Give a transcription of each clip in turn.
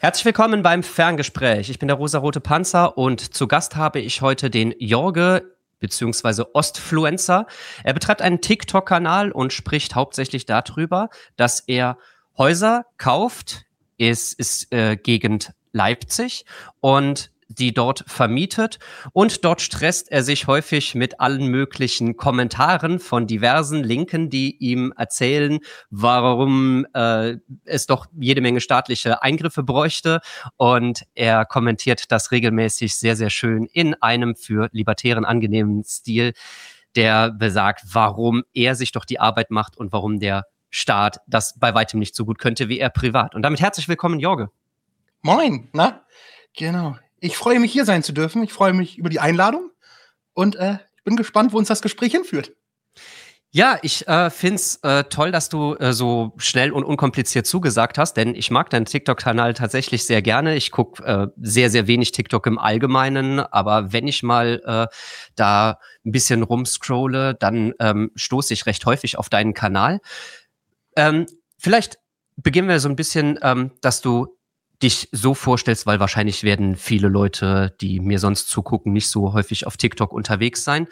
Herzlich willkommen beim Ferngespräch. Ich bin der rosarote Panzer und zu Gast habe ich heute den Jorge bzw. Ostfluencer. Er betreibt einen TikTok-Kanal und spricht hauptsächlich darüber, dass er Häuser kauft, ist Gegend Leipzig und die dort vermietet, und dort stresst er sich häufig mit allen möglichen Kommentaren von diversen Linken, die ihm erzählen, warum es doch jede Menge staatliche Eingriffe bräuchte, und er kommentiert das regelmäßig sehr, sehr schön in einem für Libertären angenehmen Stil, der besagt, warum er sich doch die Arbeit macht und warum der Staat das bei weitem nicht so gut könnte wie er privat. Und damit herzlich willkommen, Jorge. Moin, na? Genau. Ich freue mich, hier sein zu dürfen. Ich freue mich über die Einladung und ich bin gespannt, wo uns das Gespräch hinführt. Ja, ich finde es toll, dass du so schnell und unkompliziert zugesagt hast, denn ich mag deinen TikTok-Kanal tatsächlich sehr gerne. Ich gucke sehr, sehr wenig TikTok im Allgemeinen, aber wenn ich mal da ein bisschen rumscrolle, dann stoße ich recht häufig auf deinen Kanal. Vielleicht beginnen wir so ein bisschen, dass du dich so vorstellst, weil wahrscheinlich werden viele Leute, die mir sonst zugucken, nicht so häufig auf TikTok unterwegs sein.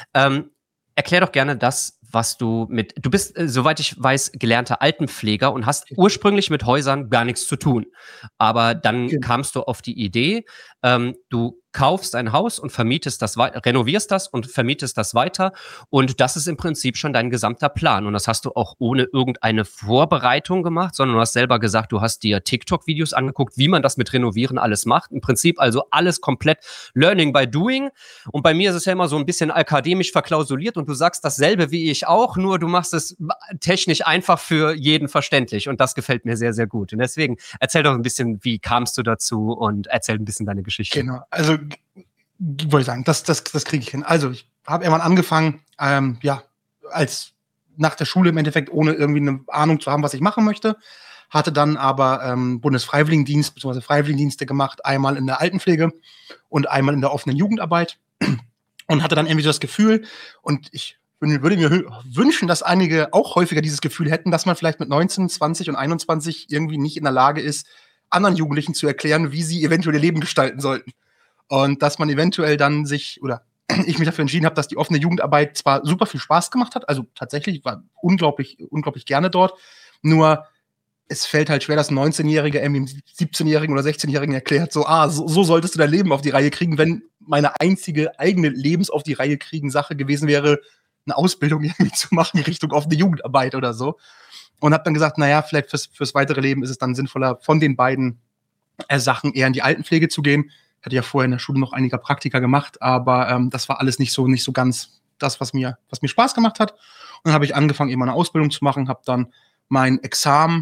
Erklär doch gerne das, was du bist, soweit ich weiß, gelernter Altenpfleger und hast ursprünglich mit Häusern gar nichts zu tun. Aber dann kamst du auf die Idee, du kaufst ein Haus und vermietest das renovierst das und vermietest das weiter. Und das ist im Prinzip schon dein gesamter Plan. Und das hast du auch ohne irgendeine Vorbereitung gemacht, sondern du hast selber gesagt, du hast dir TikTok-Videos angeguckt, wie man das mit Renovieren alles macht. Im Prinzip also alles komplett Learning by Doing. Und bei mir ist es ja immer so ein bisschen akademisch verklausuliert und du sagst dasselbe wie ich auch, nur du machst es technisch einfach für jeden verständlich. Und das gefällt mir sehr, sehr gut. Und deswegen erzähl doch ein bisschen, wie kamst du dazu, und erzähl ein bisschen deine Geschichte. Genau, also wollte ich sagen, das kriege ich hin. Also ich habe irgendwann angefangen, als nach der Schule im Endeffekt, ohne irgendwie eine Ahnung zu haben, was ich machen möchte, hatte dann aber Bundesfreiwilligendienst bzw. Freiwilligendienste gemacht, einmal in der Altenpflege und einmal in der offenen Jugendarbeit, und hatte dann irgendwie so das Gefühl, und ich würde mir wünschen, dass einige auch häufiger dieses Gefühl hätten, dass man vielleicht mit 19, 20 und 21 irgendwie nicht in der Lage ist, anderen Jugendlichen zu erklären, wie sie eventuell ihr Leben gestalten sollten. Und dass man eventuell dann ich mich dafür entschieden habe, dass die offene Jugendarbeit zwar super viel Spaß gemacht hat, also tatsächlich war unglaublich, unglaublich gerne dort, nur es fällt halt schwer, dass ein 19-Jähriger irgendwie einem 17-Jährigen oder 16-Jährigen erklärt, so solltest du dein Leben auf die Reihe kriegen, wenn meine einzige eigene Lebens auf die Reihe kriegen Sache gewesen wäre, eine Ausbildung irgendwie zu machen in Richtung offene Jugendarbeit oder so. Und habe dann gesagt, naja, vielleicht fürs weitere Leben ist es dann sinnvoller, von den beiden Sachen eher in die Altenpflege zu gehen. Ich hatte ja vorher in der Schule noch einige Praktika gemacht, aber das war alles nicht so ganz das, was mir Spaß gemacht hat. Und dann habe ich angefangen, eben eine Ausbildung zu machen, habe dann mein Examen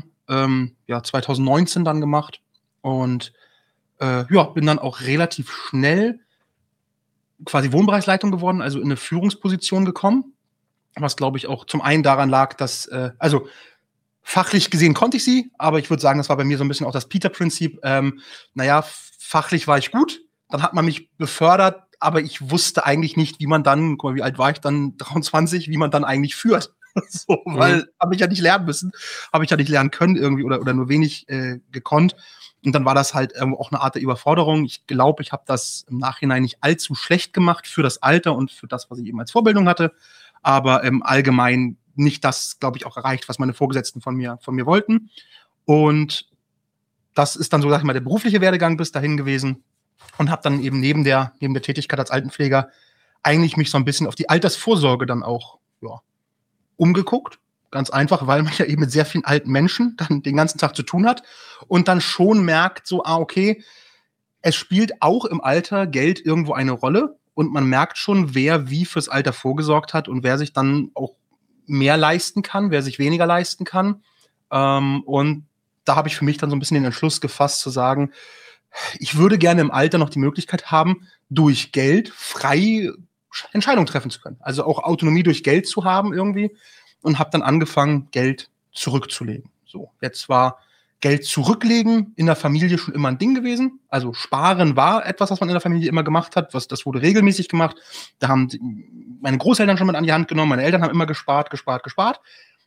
2019 dann gemacht und bin dann auch relativ schnell quasi Wohnbereichsleitung geworden, also in eine Führungsposition gekommen, was glaube ich auch zum einen daran lag, dass fachlich gesehen konnte ich sie, aber ich würde sagen, das war bei mir so ein bisschen auch das Peter-Prinzip. Fachlich war ich gut, dann hat man mich befördert, aber ich wusste eigentlich nicht, wie man dann, guck mal, wie alt war ich dann, 23, wie man dann eigentlich führt. Weil habe ich ja nicht lernen müssen, habe ich ja nicht lernen können irgendwie oder nur wenig gekonnt. Und dann war das halt auch eine Art der Überforderung. Ich glaube, ich habe das im Nachhinein nicht allzu schlecht gemacht für das Alter und für das, was ich eben als Vorbildung hatte, aber allgemein nicht das, glaube ich, auch erreicht, was meine Vorgesetzten von mir wollten. Und das ist dann so, sag ich mal, der berufliche Werdegang bis dahin gewesen, und habe dann eben neben der Tätigkeit als Altenpfleger eigentlich mich so ein bisschen auf die Altersvorsorge dann auch umgeguckt. Ganz einfach, weil man ja eben mit sehr vielen alten Menschen dann den ganzen Tag zu tun hat und dann schon merkt, okay, es spielt auch im Alter Geld irgendwo eine Rolle, und man merkt schon, wer wie fürs Alter vorgesorgt hat und wer sich dann auch mehr leisten kann, wer sich weniger leisten kann. Und da habe ich für mich dann so ein bisschen den Entschluss gefasst, zu sagen, ich würde gerne im Alter noch die Möglichkeit haben, durch Geld frei Entscheidungen treffen zu können. Also auch Autonomie durch Geld zu haben irgendwie. Und habe dann angefangen, Geld zurückzulegen. So, jetzt war Geld zurücklegen in der Familie schon immer ein Ding gewesen. Also Sparen war etwas, was man in der Familie immer gemacht hat. Das wurde regelmäßig gemacht. Da haben meine Großeltern schon mit an die Hand genommen. Meine Eltern haben immer gespart.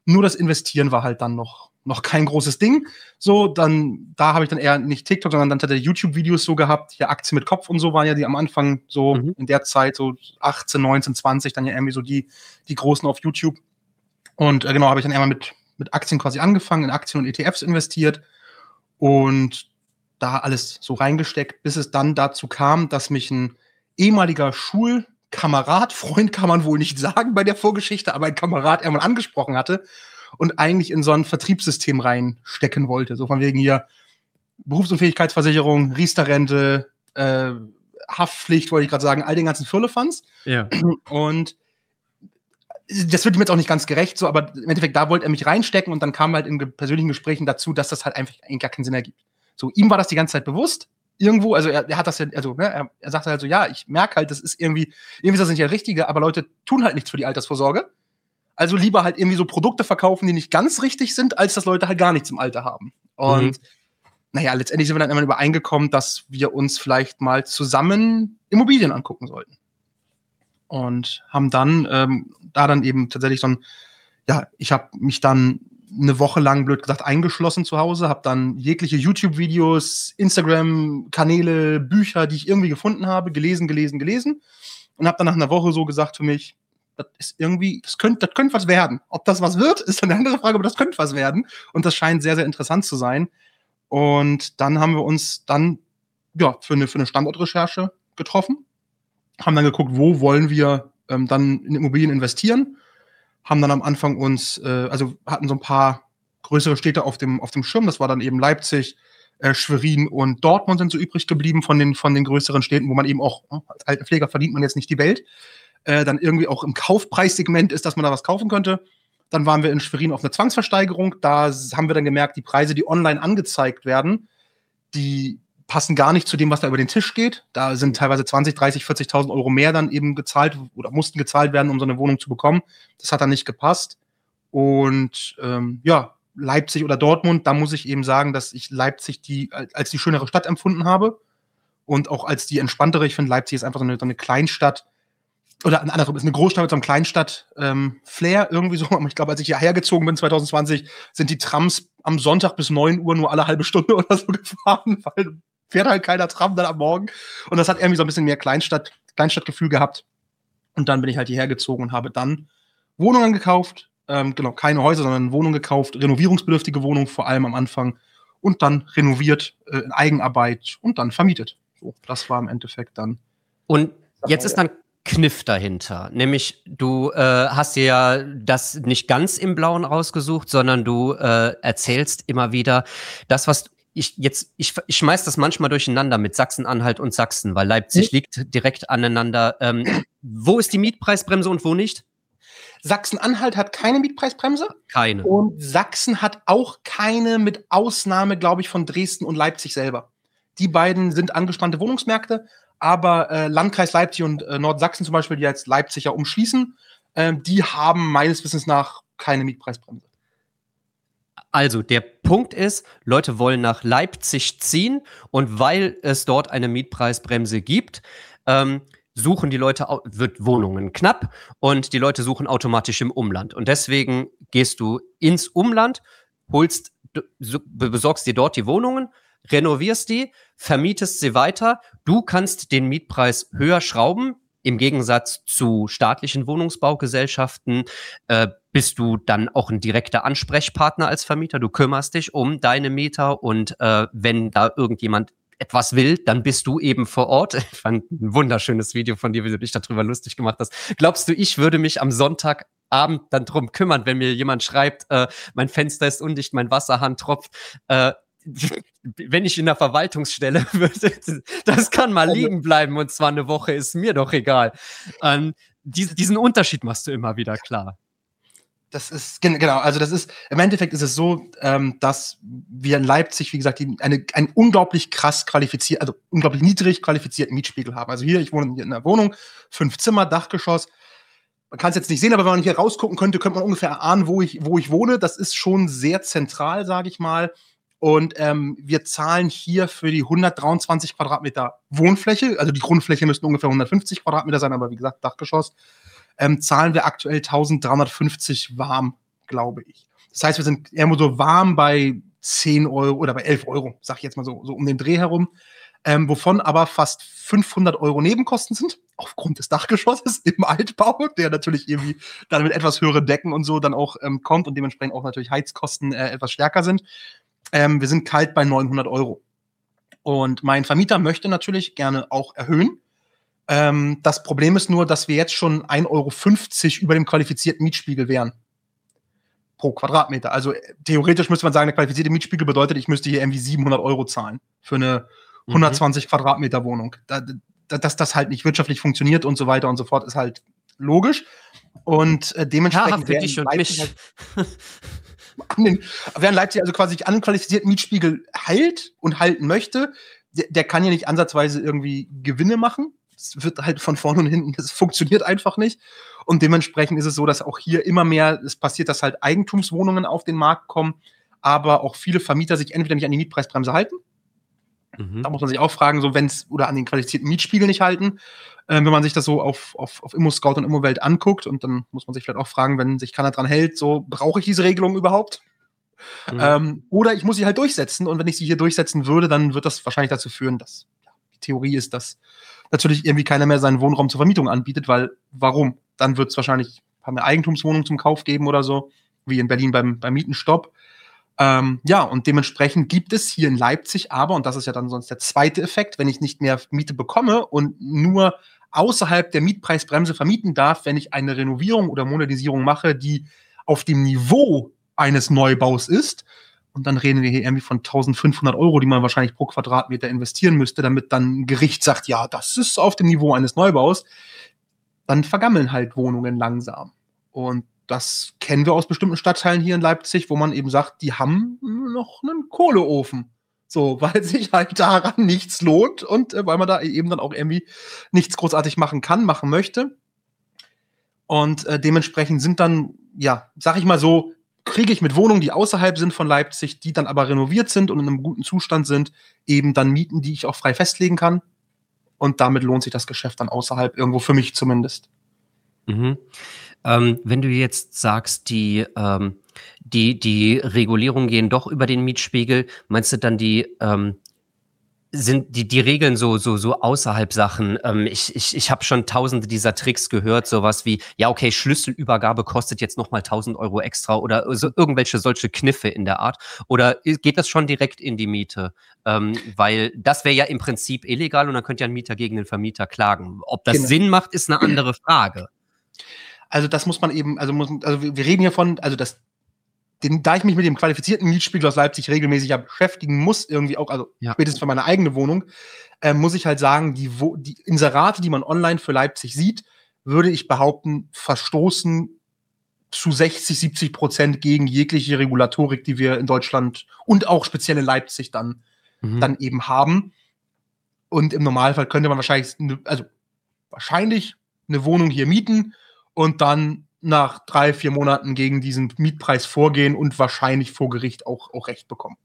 Nur das Investieren war halt dann noch kein großes Ding. So, da habe ich dann eher nicht TikTok, sondern dann tatsächlich YouTube-Videos so gehabt. Ja, Aktien mit Kopf und so waren ja die am Anfang so in der Zeit, so 18, 19, 20, dann ja irgendwie so die großen auf YouTube. Und genau, habe ich dann einmal mit Aktien quasi angefangen, in Aktien und ETFs investiert und da alles so reingesteckt, bis es dann dazu kam, dass mich ein ehemaliger Schulkamerad, Freund kann man wohl nicht sagen bei der Vorgeschichte, aber ein Kamerad einmal angesprochen hatte und eigentlich in so ein Vertriebssystem reinstecken wollte. So von wegen hier Berufsunfähigkeitsversicherung, Riester-Rente, Haftpflicht, wollte ich gerade sagen, all den ganzen Firlefanz. Ja. Und das wird ihm jetzt auch nicht ganz gerecht, so, aber im Endeffekt, da wollte er mich reinstecken und dann kam halt in persönlichen Gesprächen dazu, dass das halt einfach gar keinen Sinn ergibt. So, ihm war das die ganze Zeit bewusst, irgendwo, also er hat das ja, also, ne, er sagte halt so, ja, ich merke halt, das ist irgendwie ist das nicht der Richtige, aber Leute tun halt nichts für die Altersvorsorge. Also lieber halt irgendwie so Produkte verkaufen, die nicht ganz richtig sind, als dass Leute halt gar nichts im Alter haben. Und naja, letztendlich sind wir dann immer übereingekommen, dass wir uns vielleicht mal zusammen Immobilien angucken sollten. Und haben dann da dann eben tatsächlich so ein, ja, ich habe mich dann eine Woche lang, blöd gesagt, eingeschlossen zu Hause, habe dann jegliche YouTube-Videos, Instagram-Kanäle, Bücher, die ich irgendwie gefunden habe, gelesen und habe dann nach einer Woche so gesagt für mich, das ist irgendwie, das könnte was werden. Ob das was wird, ist eine andere Frage, aber das könnte was werden. Und das scheint sehr, sehr interessant zu sein. Und dann haben wir uns dann ja für eine Standortrecherche getroffen, haben dann geguckt, wo wollen wir dann in Immobilien investieren, haben dann am Anfang uns, also hatten so ein paar größere Städte auf dem Schirm, das war dann eben Leipzig, Schwerin und Dortmund sind so übrig geblieben von den größeren Städten, wo man eben auch, als Altenpfleger verdient man jetzt nicht die Welt, dann irgendwie auch im Kaufpreissegment ist, dass man da was kaufen könnte. Dann waren wir in Schwerin auf eine Zwangsversteigerung, da haben wir dann gemerkt, die Preise, die online angezeigt werden, die passen gar nicht zu dem, was da über den Tisch geht. Da sind teilweise 20, 30, 40.000 Euro mehr dann eben gezahlt oder mussten gezahlt werden, um so eine Wohnung zu bekommen. Das hat dann nicht gepasst. Und ja, Leipzig oder Dortmund, da muss ich eben sagen, dass ich Leipzig als die schönere Stadt empfunden habe und auch als die entspanntere. Ich finde, Leipzig ist einfach so eine Kleinstadt, oder andersrum, ist eine Großstadt mit so einem Kleinstadt-Flair irgendwie so. Ich glaube, als ich hierher gezogen bin, 2020, sind die Trams am Sonntag bis 9 Uhr nur alle halbe Stunde oder so gefahren, weil fährt halt keiner Tram dann am Morgen. Und das hat irgendwie so ein bisschen mehr Kleinstadtgefühl gehabt. Und dann bin ich halt hierher gezogen und habe dann Wohnungen gekauft. Genau, keine Häuser, sondern Wohnungen gekauft. Renovierungsbedürftige Wohnungen, vor allem am Anfang. Und dann renoviert in Eigenarbeit und dann vermietet. So, das war im Endeffekt dann. Und jetzt ist dann Kniff dahinter. Nämlich, du hast dir ja das nicht ganz im Blauen rausgesucht, sondern du erzählst immer wieder das, was ich schmeiß das manchmal durcheinander mit Sachsen-Anhalt und Sachsen, weil Leipzig liegt direkt aneinander. Wo ist die Mietpreisbremse und wo nicht? Sachsen-Anhalt hat keine Mietpreisbremse. Keine. Und Sachsen hat auch keine, mit Ausnahme, glaube ich, von Dresden und Leipzig selber. Die beiden sind angespannte Wohnungsmärkte, aber Landkreis Leipzig und Nordsachsen zum Beispiel, die jetzt Leipzig ja umschließen, die haben meines Wissens nach keine Mietpreisbremse. Also, der Punkt ist, Leute wollen nach Leipzig ziehen und weil es dort eine Mietpreisbremse gibt, suchen die Leute, wird Wohnungen knapp und die Leute suchen automatisch im Umland. Und deswegen gehst du ins Umland, besorgst dir dort die Wohnungen, renovierst die, vermietest sie weiter. Du kannst den Mietpreis höher schrauben. Im Gegensatz zu staatlichen Wohnungsbaugesellschaften bist du dann auch ein direkter Ansprechpartner als Vermieter. Du kümmerst dich um deine Mieter und wenn da irgendjemand etwas will, dann bist du eben vor Ort. Ich fand ein wunderschönes Video von dir, wie du dich darüber lustig gemacht hast. Glaubst du, ich würde mich am Sonntagabend dann drum kümmern, wenn mir jemand schreibt, mein Fenster ist undicht, mein Wasserhahn tropft, wenn ich in der Verwaltungsstelle würde, das kann mal liegen bleiben und zwar eine Woche, ist mir doch egal. Diesen Unterschied machst du immer wieder klar. Das ist, genau, also das ist, im Endeffekt ist es so, dass wir in Leipzig, wie gesagt, einen unglaublich also unglaublich niedrig qualifizierten Mietspiegel haben. Also ich wohne hier in einer Wohnung, 5 Zimmer, Dachgeschoss. Man kann es jetzt nicht sehen, aber wenn man hier rausgucken könnte man ungefähr erahnen, wo ich wohne. Das ist schon sehr zentral, sage ich mal. Und wir zahlen hier für die 123 Quadratmeter Wohnfläche, also die Grundfläche müssten ungefähr 150 Quadratmeter sein, aber wie gesagt, Dachgeschoss, zahlen wir aktuell 1.350 warm glaube ich. Das heißt, wir sind irgendwo so warm bei 10 Euro oder bei 11 Euro, sag ich jetzt mal so um den Dreh herum, wovon aber fast 500 Euro Nebenkosten sind, aufgrund des Dachgeschosses im Altbau, der natürlich irgendwie dann mit etwas höheren Decken und so dann auch kommt und dementsprechend auch natürlich Heizkosten etwas stärker sind. Wir sind kalt bei 900 Euro. Und mein Vermieter möchte natürlich gerne auch erhöhen. Das Problem ist nur, dass wir jetzt schon 1,50 € über dem qualifizierten Mietspiegel wären. Pro Quadratmeter. Also theoretisch müsste man sagen, der qualifizierte Mietspiegel bedeutet, ich müsste hier irgendwie 700 Euro zahlen für eine 120 Quadratmeter Wohnung. Dass das halt nicht wirtschaftlich funktioniert und so weiter und so fort, ist halt logisch. Und dementsprechend während Leipzig also quasi an den qualifizierten Mietspiegel hält und halten möchte, der kann ja nicht ansatzweise irgendwie Gewinne machen. Es wird halt von vorne und hinten, das funktioniert einfach nicht. Und dementsprechend ist es so, dass auch hier immer mehr es passiert, dass halt Eigentumswohnungen auf den Markt kommen, aber auch viele Vermieter sich entweder nicht an die Mietpreisbremse halten. Da muss man sich auch fragen, so oder an den qualifizierten Mietspiegel nicht halten, wenn man sich das so auf ImmoScout und Immowelt anguckt. Und dann muss man sich vielleicht auch fragen, wenn sich keiner dran hält, so brauche ich diese Regelung überhaupt? Oder ich muss sie halt durchsetzen. Und wenn ich sie hier durchsetzen würde, dann wird das wahrscheinlich dazu führen, dass die Theorie ist, dass natürlich irgendwie keiner mehr seinen Wohnraum zur Vermietung anbietet, weil warum? Dann wird es wahrscheinlich eine Eigentumswohnung zum Kauf geben oder so, wie in Berlin beim Mietenstopp. Und dementsprechend gibt es hier in Leipzig aber, und das ist ja dann sonst der zweite Effekt, wenn ich nicht mehr Miete bekomme und nur außerhalb der Mietpreisbremse vermieten darf, wenn ich eine Renovierung oder Modernisierung mache, die auf dem Niveau eines Neubaus ist. Und dann reden wir hier irgendwie von 1.500 Euro, die man wahrscheinlich pro Quadratmeter investieren müsste, damit dann ein Gericht sagt, ja, das ist auf dem Niveau eines Neubaus. Dann vergammeln halt Wohnungen langsam. Und das kennen wir aus bestimmten Stadtteilen hier in Leipzig, wo man eben sagt, die haben noch einen Kohleofen. So, weil sich halt daran nichts lohnt und weil man da eben dann auch irgendwie nichts großartig machen möchte. Und dementsprechend sind dann, sag ich mal so, kriege ich mit Wohnungen, die außerhalb sind von Leipzig, die dann aber renoviert sind und in einem guten Zustand sind, eben dann Mieten, die ich auch frei festlegen kann. Und damit lohnt sich das Geschäft dann außerhalb, irgendwo für mich zumindest. Wenn du jetzt sagst, die Regulierungen gehen doch über den Mietspiegel, meinst du dann sind die Regeln so außerhalb Sachen? Ich habe schon tausende dieser Tricks gehört, sowas wie, ja okay, Schlüsselübergabe kostet jetzt nochmal 1.000 Euro extra oder so irgendwelche solche Kniffe in der Art. Oder geht das schon direkt in die Miete? Weil das wäre ja im Prinzip illegal und dann könnte ja ein Mieter gegen den Vermieter klagen. Ob das Sinn macht, ist eine andere Frage. Also das muss man eben, wir reden hier von, da ich mich mit dem qualifizierten Mietspiegel aus Leipzig regelmäßig beschäftigen muss, irgendwie auch, spätestens für meine eigene Wohnung, muss ich halt sagen, die Inserate, die man online für Leipzig sieht, würde ich behaupten, verstoßen zu 60-70% gegen jegliche Regulatorik, die wir in Deutschland und auch speziell in Leipzig dann eben haben. Und im Normalfall könnte man wahrscheinlich eine Wohnung hier mieten und dann nach 3-4 Monaten gegen diesen Mietpreis vorgehen und wahrscheinlich vor Gericht auch Recht bekommen.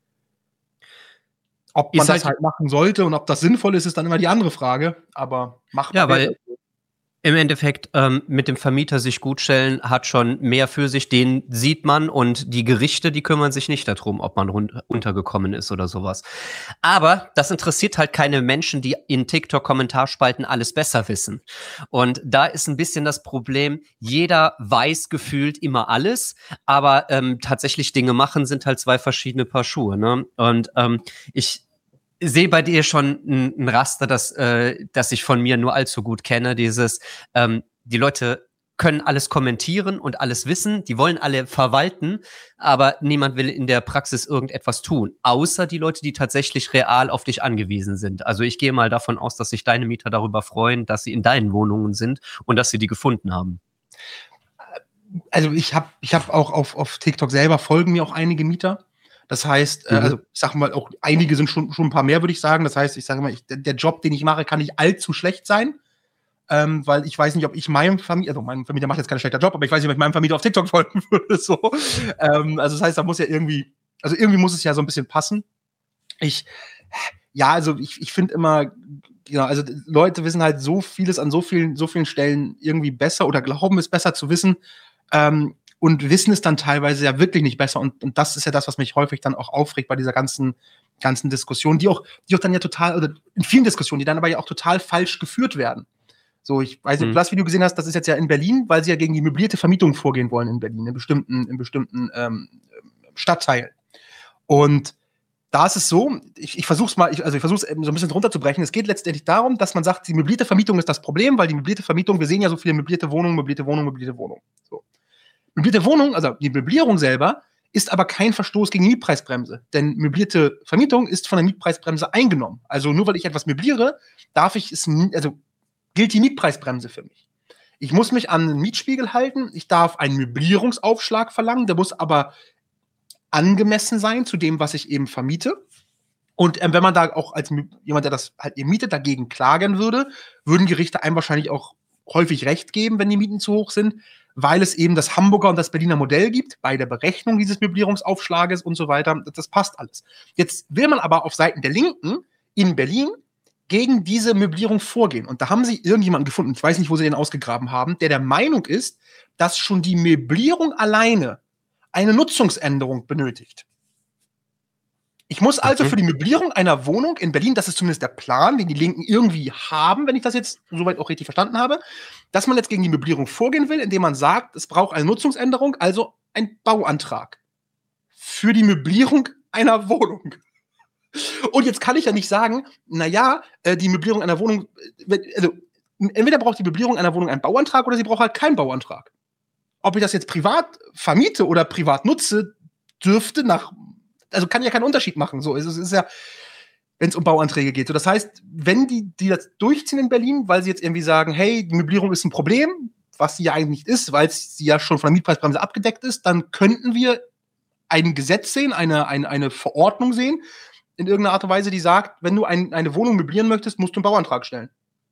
Ob man das halt machen sollte und ob das sinnvoll ist, ist dann immer die andere Frage. Aber machbar. Ja, weil im Endeffekt mit dem Vermieter sich gutstellen hat schon mehr für sich, den sieht man und die Gerichte, die kümmern sich nicht darum, ob man untergekommen ist oder sowas. Aber das interessiert halt keine Menschen, die in TikTok-Kommentarspalten alles besser wissen. Und da ist ein bisschen das Problem, jeder weiß gefühlt immer alles, aber tatsächlich Dinge machen sind halt zwei verschiedene Paar Schuhe. Ne? Und ich sehe bei dir schon ein Raster, das ich von mir nur allzu gut kenne. Dieses, die Leute können alles kommentieren und alles wissen, die wollen alle verwalten, aber niemand will in der Praxis irgendetwas tun, außer die Leute, die tatsächlich real auf dich angewiesen sind. Also ich gehe mal davon aus, dass sich deine Mieter darüber freuen, dass sie in deinen Wohnungen sind und dass sie die gefunden haben. Also ich hab auch auf TikTok selber folgen mir auch einige Mieter. Das heißt, ich sag mal, auch einige sind schon ein paar mehr, würde ich sagen. Das heißt, ich sage mal, der Job, den ich mache, kann nicht allzu schlecht sein. Weil ich weiß nicht, ob ich meinem Vermieter, mein Vermieter macht jetzt keinen schlechten Job, aber ich weiß nicht, ob ich meinem Vermieter auf TikTok folgen würde. So. Das heißt, da muss ja irgendwie muss es ja so ein bisschen passen. Ich finde immer, Leute wissen halt so vieles an so vielen Stellen irgendwie besser oder glauben es besser zu wissen. und wissen es dann teilweise ja wirklich nicht besser. Und das ist ja das, was mich häufig dann auch aufregt bei dieser ganzen Diskussion, die auch dann ja total, oder in vielen Diskussionen, die dann aber ja auch total falsch geführt werden. So, ich weiß nicht, ob du das Video gesehen hast, das ist jetzt ja in Berlin, weil sie ja gegen die möblierte Vermietung vorgehen wollen in Berlin, in bestimmten Stadtteilen. Und da ist es so, ich versuche es so ein bisschen runterzubrechen. Es geht letztendlich darum, dass man sagt, die möblierte Vermietung ist das Problem, weil die möblierte Vermietung, wir sehen ja so viele möblierte Wohnungen. So. Möblierte Wohnung, also die Möblierung selber, ist aber kein Verstoß gegen die Mietpreisbremse. Denn möblierte Vermietung ist von der Mietpreisbremse eingenommen. Also nur weil ich etwas möbliere, gilt die Mietpreisbremse für mich. Ich muss mich an den Mietspiegel halten, ich darf einen Möblierungsaufschlag verlangen, der muss aber angemessen sein zu dem, was ich eben vermiete. Und wenn man da auch als jemand, der das halt eben mietet, dagegen klagen würde, würden Gerichte einem wahrscheinlich auch häufig Recht geben, wenn die Mieten zu hoch sind, weil es eben das Hamburger und das Berliner Modell gibt, bei der Berechnung dieses Möblierungsaufschlages und so weiter. Das passt alles. Jetzt will man aber auf Seiten der Linken in Berlin gegen diese Möblierung vorgehen. Und da haben sie irgendjemanden gefunden, ich weiß nicht, wo sie den ausgegraben haben, der Meinung ist, dass schon die Möblierung alleine eine Nutzungsänderung benötigt. Ich muss also für die Möblierung einer Wohnung in Berlin, das ist zumindest der Plan, den die Linken irgendwie haben, wenn ich das jetzt soweit auch richtig verstanden habe, dass man jetzt gegen die Möblierung vorgehen will, indem man sagt, es braucht eine Nutzungsänderung, also ein Bauantrag für die Möblierung einer Wohnung. Und jetzt kann ich ja nicht sagen, die Möblierung einer Wohnung, also entweder braucht die Möblierung einer Wohnung einen Bauantrag oder sie braucht halt keinen Bauantrag. Ob ich das jetzt privat vermiete oder privat nutze, kann ja keinen Unterschied machen. So, es ist ja, wenn es um Bauanträge geht. So, das heißt, wenn die das durchziehen in Berlin, weil sie jetzt irgendwie sagen, hey, die Möblierung ist ein Problem, was sie ja eigentlich nicht ist, weil sie ja schon von der Mietpreisbremse abgedeckt ist, dann könnten wir ein Gesetz sehen, eine Verordnung sehen, in irgendeiner Art und Weise, die sagt, wenn du eine Wohnung möblieren möchtest, musst du einen Bauantrag stellen.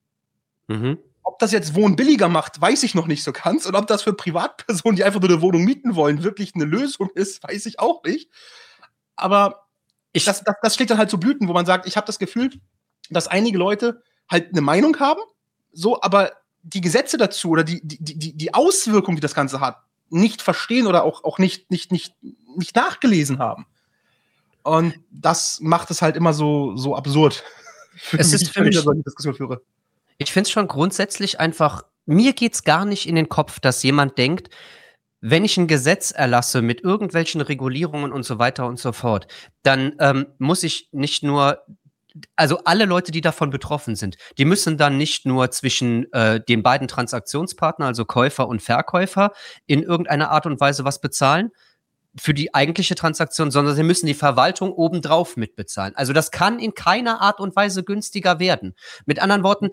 Ob das jetzt Wohnen billiger macht, weiß ich noch nicht so ganz. Und ob das für Privatpersonen, die einfach nur eine Wohnung mieten wollen, wirklich eine Lösung ist, weiß ich auch nicht. Aber das schlägt dann halt so Blüten, wo man sagt, ich habe das Gefühl, dass einige Leute halt eine Meinung haben, so, aber die Gesetze dazu oder die Auswirkungen, die das Ganze hat, nicht verstehen oder auch nicht nachgelesen haben. Und das macht es halt immer so absurd. Es ist für mich, wenn ich Diskussion führe. Ich finde es schon grundsätzlich einfach, mir geht's gar nicht in den Kopf, dass jemand denkt, wenn ich ein Gesetz erlasse mit irgendwelchen Regulierungen und so weiter und so fort, dann muss ich nicht nur, also alle Leute, die davon betroffen sind, die müssen dann nicht nur zwischen den beiden Transaktionspartnern, also Käufer und Verkäufer, in irgendeiner Art und Weise was bezahlen für die eigentliche Transaktion, sondern sie müssen die Verwaltung obendrauf mitbezahlen. Also das kann in keiner Art und Weise günstiger werden. Mit anderen Worten,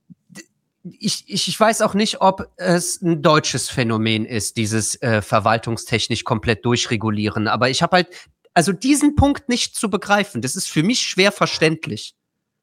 ich weiß auch nicht, ob es ein deutsches Phänomen ist, dieses verwaltungstechnisch komplett durchregulieren. Aber ich habe halt, also diesen Punkt nicht zu begreifen, das ist für mich schwer verständlich.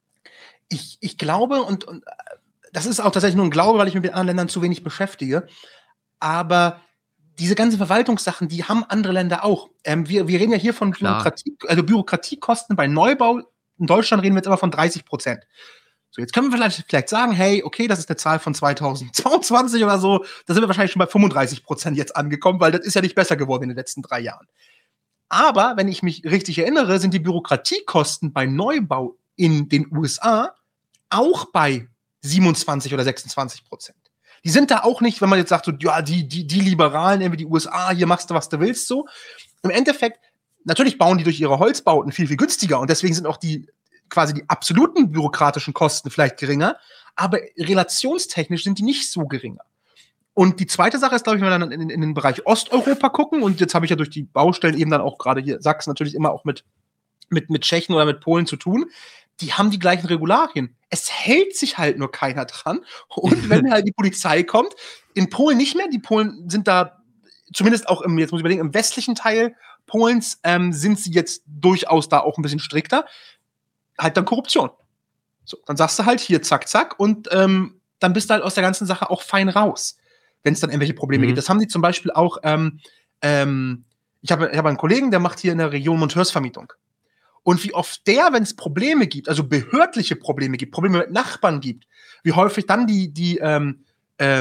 Ich glaube, und das ist auch tatsächlich nur ein Glaube, weil ich mich mit anderen Ländern zu wenig beschäftige, aber diese ganzen Verwaltungssachen, die haben andere Länder auch. Wir reden ja hier von Bürokratiekosten bei Neubau. In Deutschland reden wir jetzt aber von 30%. So, jetzt können wir vielleicht sagen, hey, okay, das ist eine Zahl von 2022 oder so, da sind wir wahrscheinlich schon bei 35% jetzt angekommen, weil das ist ja nicht besser geworden in den letzten 3 Jahren. Aber, wenn ich mich richtig erinnere, sind die Bürokratiekosten bei Neubau in den USA auch bei 27 oder 26%. Die sind da auch nicht, wenn man jetzt sagt, so, ja, die Liberalen, irgendwie die USA, hier machst du, was du willst, so. Im Endeffekt, natürlich bauen die durch ihre Holzbauten viel, viel günstiger und deswegen sind auch quasi die absoluten bürokratischen Kosten vielleicht geringer, aber relationstechnisch sind die nicht so geringer. Und die zweite Sache ist, glaube ich, wenn wir dann in den Bereich Osteuropa gucken, und jetzt habe ich ja durch die Baustellen eben dann auch gerade hier Sachsen natürlich immer auch mit Tschechien oder mit Polen zu tun, die haben die gleichen Regularien. Es hält sich halt nur keiner dran. Und wenn halt die Polizei kommt, in Polen nicht mehr, die Polen sind da, zumindest auch jetzt muss ich überlegen, im westlichen Teil Polens sind sie jetzt durchaus da auch ein bisschen strikter, halt dann Korruption. So, dann sagst du halt hier zack, zack und dann bist du halt aus der ganzen Sache auch fein raus, wenn es dann irgendwelche Probleme gibt. Das haben die zum Beispiel auch, ich habe einen Kollegen, der macht hier in der Region Monteursvermietung. Und wie oft wenn es Probleme gibt, also behördliche Probleme gibt, Probleme mit Nachbarn gibt, wie häufig dann die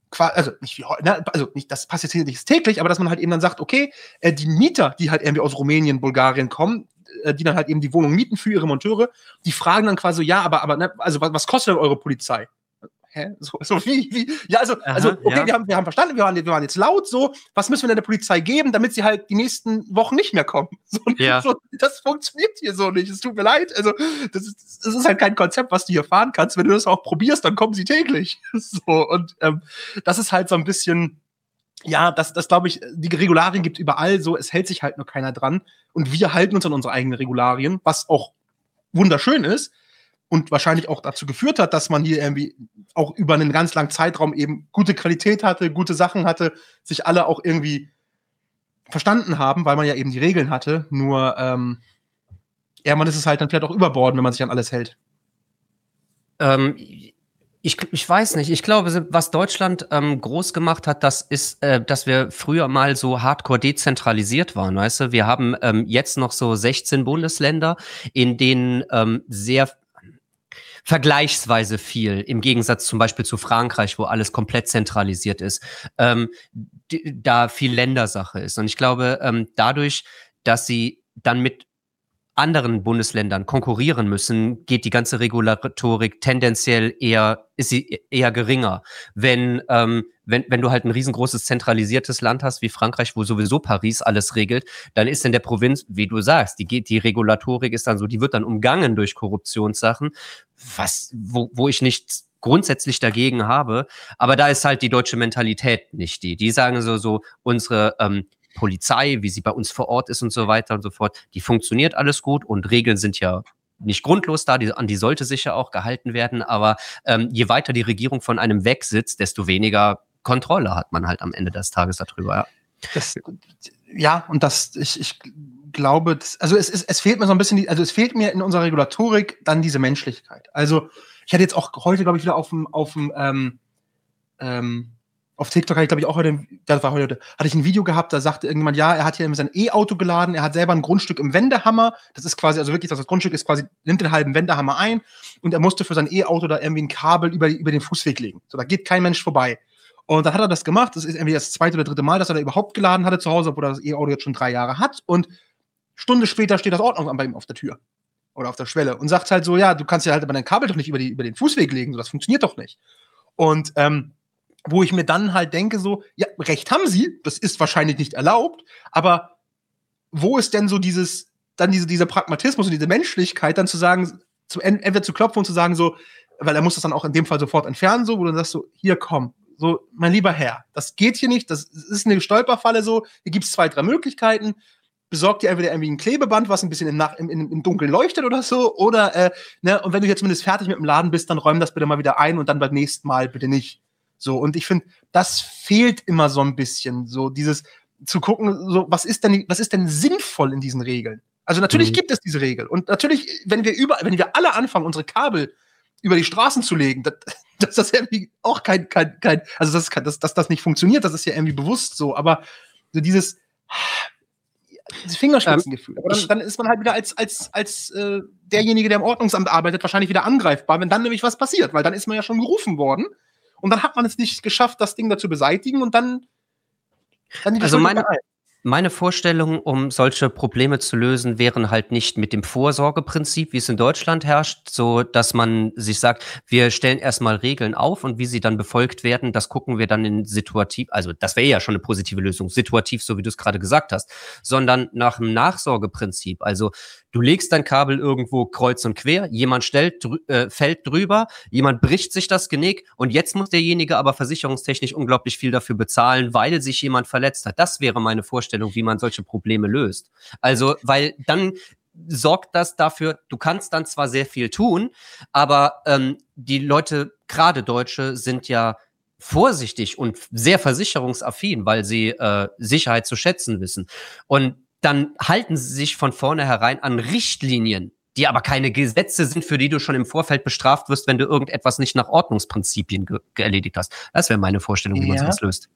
also nicht wie ne, also nicht, das passiert hier nicht täglich, aber dass man halt eben dann sagt, okay, die Mieter, die halt irgendwie aus Rumänien, Bulgarien kommen, die dann halt eben die Wohnung mieten für ihre Monteure, die fragen dann quasi so, ja, aber ne, also was kostet denn eure Polizei? Hä? So wie? Ja, also okay, ja. Wir haben verstanden, wir waren jetzt laut, so, was müssen wir denn der Polizei geben, damit sie halt die nächsten Wochen nicht mehr kommen? So, das funktioniert hier so nicht, es tut mir leid, also das ist halt kein Konzept, was du hier fahren kannst, wenn du das auch probierst, dann kommen sie täglich. So, und das ist halt so ein bisschen, ja, das glaube ich, die Regularien gibt überall so, es hält sich halt nur keiner dran und wir halten uns an unsere eigenen Regularien, was auch wunderschön ist, und wahrscheinlich auch dazu geführt hat, dass man hier irgendwie auch über einen ganz langen Zeitraum eben gute Qualität hatte, gute Sachen hatte, sich alle auch irgendwie verstanden haben, weil man ja eben die Regeln hatte. Nur irgendwann ist es halt dann vielleicht auch überbordend, wenn man sich an alles hält. Ich weiß nicht. Ich glaube, was Deutschland groß gemacht hat, das ist, dass wir früher mal so hardcore dezentralisiert waren, weißt du? Wir haben jetzt noch so 16 Bundesländer, in denen sehr vergleichsweise viel, im Gegensatz zum Beispiel zu Frankreich, wo alles komplett zentralisiert ist, da viel Ländersache ist. Und ich glaube, dadurch, dass sie dann mit anderen Bundesländern konkurrieren müssen, geht die ganze Regulatorik tendenziell ist sie eher geringer. Wenn du halt ein riesengroßes zentralisiertes Land hast wie Frankreich, wo sowieso Paris alles regelt, dann ist in der Provinz, wie du sagst, die Regulatorik ist dann so, die wird dann umgangen durch Korruptionssachen, wo ich nichts grundsätzlich dagegen habe, aber da ist halt die deutsche Mentalität nicht die sagen so unsere Polizei, wie sie bei uns vor Ort ist und so weiter und so fort, die funktioniert alles gut und Regeln sind ja nicht grundlos da, an die sollte sicher auch gehalten werden, aber je weiter die Regierung von einem wegsitzt, desto weniger Kontrolle hat man halt am Ende des Tages darüber, ja. Und ich glaube, es fehlt mir so ein bisschen, es fehlt mir in unserer Regulatorik dann diese Menschlichkeit. Also ich hatte jetzt auch heute, glaube ich, wieder auf TikTok hatte ich, glaube ich, auch hatte ich ein Video gehabt, da sagte irgendjemand, ja, er hat hier sein E-Auto geladen, er hat selber ein Grundstück im Wendehammer, das ist quasi, also wirklich, das Grundstück ist quasi, nimmt den halben Wendehammer ein und er musste für sein E-Auto da irgendwie ein Kabel über den Fußweg legen. So, da geht kein Mensch vorbei. Und dann hat er das gemacht, das ist irgendwie das zweite oder dritte Mal, dass er da überhaupt geladen hatte zu Hause, obwohl er das E-Auto jetzt schon 3 Jahre hat, und Stunde später steht das Ordnungsamt bei ihm auf der Tür oder auf der Schwelle und sagt halt so, ja, du kannst ja halt aber dein Kabel doch nicht über den Fußweg legen, so, das funktioniert doch nicht. Und wo ich mir dann halt denke, so, ja, recht haben sie, das ist wahrscheinlich nicht erlaubt, aber wo ist denn so dieser Pragmatismus und diese Menschlichkeit, dann zu sagen, entweder zu klopfen und zu sagen, so, weil er muss das dann auch in dem Fall sofort entfernen, so, wo du sagst, so, hier, komm, so, mein lieber Herr, das geht hier nicht, das ist eine Stolperfalle, so, hier gibt's 2, 3 Möglichkeiten, besorgt dir entweder irgendwie ein Klebeband, was ein bisschen im Dunkeln leuchtet oder so, oder, ne, und wenn du jetzt zumindest fertig mit dem Laden bist, dann räum das bitte mal wieder ein und dann beim nächsten Mal bitte nicht. So, und ich finde, das fehlt immer so ein bisschen, so dieses zu gucken, so, was ist denn sinnvoll in diesen Regeln? Also natürlich gibt es diese Regel. Und natürlich, wenn wir alle anfangen, unsere Kabel über die Straßen zu legen, dass das irgendwie auch also dass das nicht funktioniert, das ist ja irgendwie bewusst so, aber so dieses Fingerspitzengefühl. Aber dann ist man halt wieder als derjenige, der im Ordnungsamt arbeitet, wahrscheinlich wieder angreifbar, wenn dann nämlich was passiert, weil dann ist man ja schon gerufen worden. Und dann hat man es nicht geschafft, das Ding da zu beseitigen und dann also meine Vorstellung, um solche Probleme zu lösen, wären halt nicht mit dem Vorsorgeprinzip, wie es in Deutschland herrscht, so dass man sich sagt, wir stellen erstmal Regeln auf und wie sie dann befolgt werden, das gucken wir dann in situativ, also das wäre ja schon eine positive Lösung, situativ, so wie du es gerade gesagt hast, sondern nach dem Nachsorgeprinzip. Also du legst dein Kabel irgendwo kreuz und quer, jemand fällt drüber, jemand bricht sich das Genick und jetzt muss derjenige aber versicherungstechnisch unglaublich viel dafür bezahlen, weil sich jemand verletzt hat. Das wäre meine Vorstellung, wie man solche Probleme löst. Also, weil dann sorgt das dafür, du kannst dann zwar sehr viel tun, aber die Leute, gerade Deutsche, sind ja vorsichtig und sehr versicherungsaffin, weil sie Sicherheit zu schätzen wissen. Und dann halten sie sich von vornherein an Richtlinien, die aber keine Gesetze sind, für die du schon im Vorfeld bestraft wirst, wenn du irgendetwas nicht nach Ordnungsprinzipien erledigt hast. Das wäre meine Vorstellung, wie man sowas löst.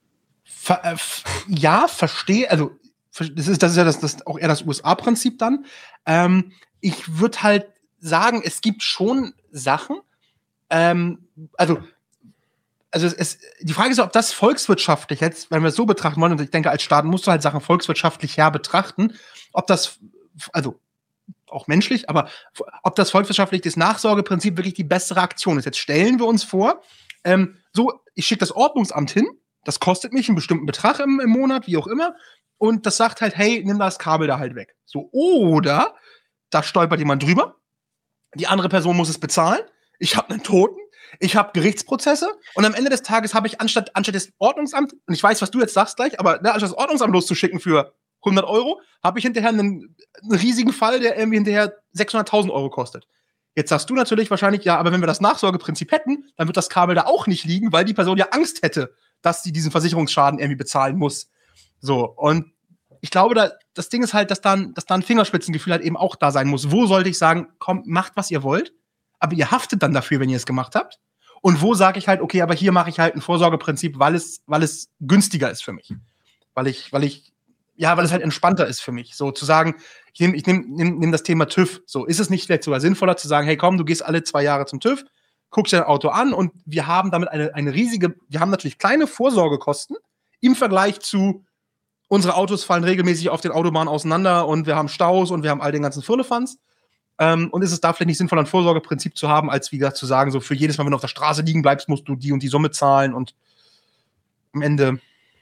Ja, verstehe. Also, das ist ja das auch eher das USA-Prinzip dann. Ich würde halt sagen, es gibt schon Sachen, also also die Frage ist, ob das volkswirtschaftlich jetzt, wenn wir es so betrachten wollen, und ich denke, als Staat musst du halt Sachen volkswirtschaftlich her betrachten, ob das, also auch menschlich, aber ob das volkswirtschaftlich das Nachsorgeprinzip wirklich die bessere Aktion ist. Jetzt stellen wir uns vor, ich schicke das Ordnungsamt hin, das kostet mich einen bestimmten Betrag im Monat, wie auch immer, und das sagt halt, hey, nimm das Kabel da halt weg. So, oder da stolpert jemand drüber, die andere Person muss es bezahlen, ich habe einen Toten, ich habe Gerichtsprozesse und am Ende des Tages habe ich anstatt des Ordnungsamts, und ich weiß, was du jetzt sagst gleich, aber anstatt das Ordnungsamt loszuschicken für 100 Euro, habe ich hinterher einen riesigen Fall, der irgendwie hinterher 600.000 Euro kostet. Jetzt sagst du natürlich wahrscheinlich, ja, aber wenn wir das Nachsorgeprinzip hätten, dann wird das Kabel da auch nicht liegen, weil die Person ja Angst hätte, dass sie diesen Versicherungsschaden irgendwie bezahlen muss. So, und ich glaube, das Ding ist halt, dass da ein Fingerspitzengefühl halt eben auch da sein muss. Wo sollte ich sagen, komm, macht, was ihr wollt, aber ihr haftet dann dafür, wenn ihr es gemacht habt? Und wo sage ich halt, okay, aber hier mache ich halt ein Vorsorgeprinzip, weil es günstiger ist für mich. Weil es halt entspannter ist für mich. So zu sagen, ich nehm das Thema TÜV. So, ist es nicht vielleicht sogar sinnvoller zu sagen, hey komm, du gehst alle 2 Jahre zum TÜV, guckst dir dein Auto an und wir haben damit wir haben natürlich kleine Vorsorgekosten im Vergleich zu, unsere Autos fallen regelmäßig auf den Autobahnen auseinander und wir haben Staus und wir haben all den ganzen Firlefanz. Und ist es da vielleicht nicht sinnvoller, ein Vorsorgeprinzip zu haben, als wie gesagt zu sagen, so für jedes Mal, wenn du auf der Straße liegen bleibst, musst du die und die Summe zahlen und am Ende.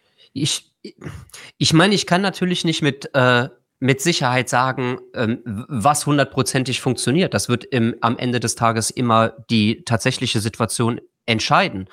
Ich meine, ich kann natürlich nicht mit Sicherheit sagen, was 100%ig funktioniert. Das wird am Ende des Tages immer die tatsächliche Situation entscheiden.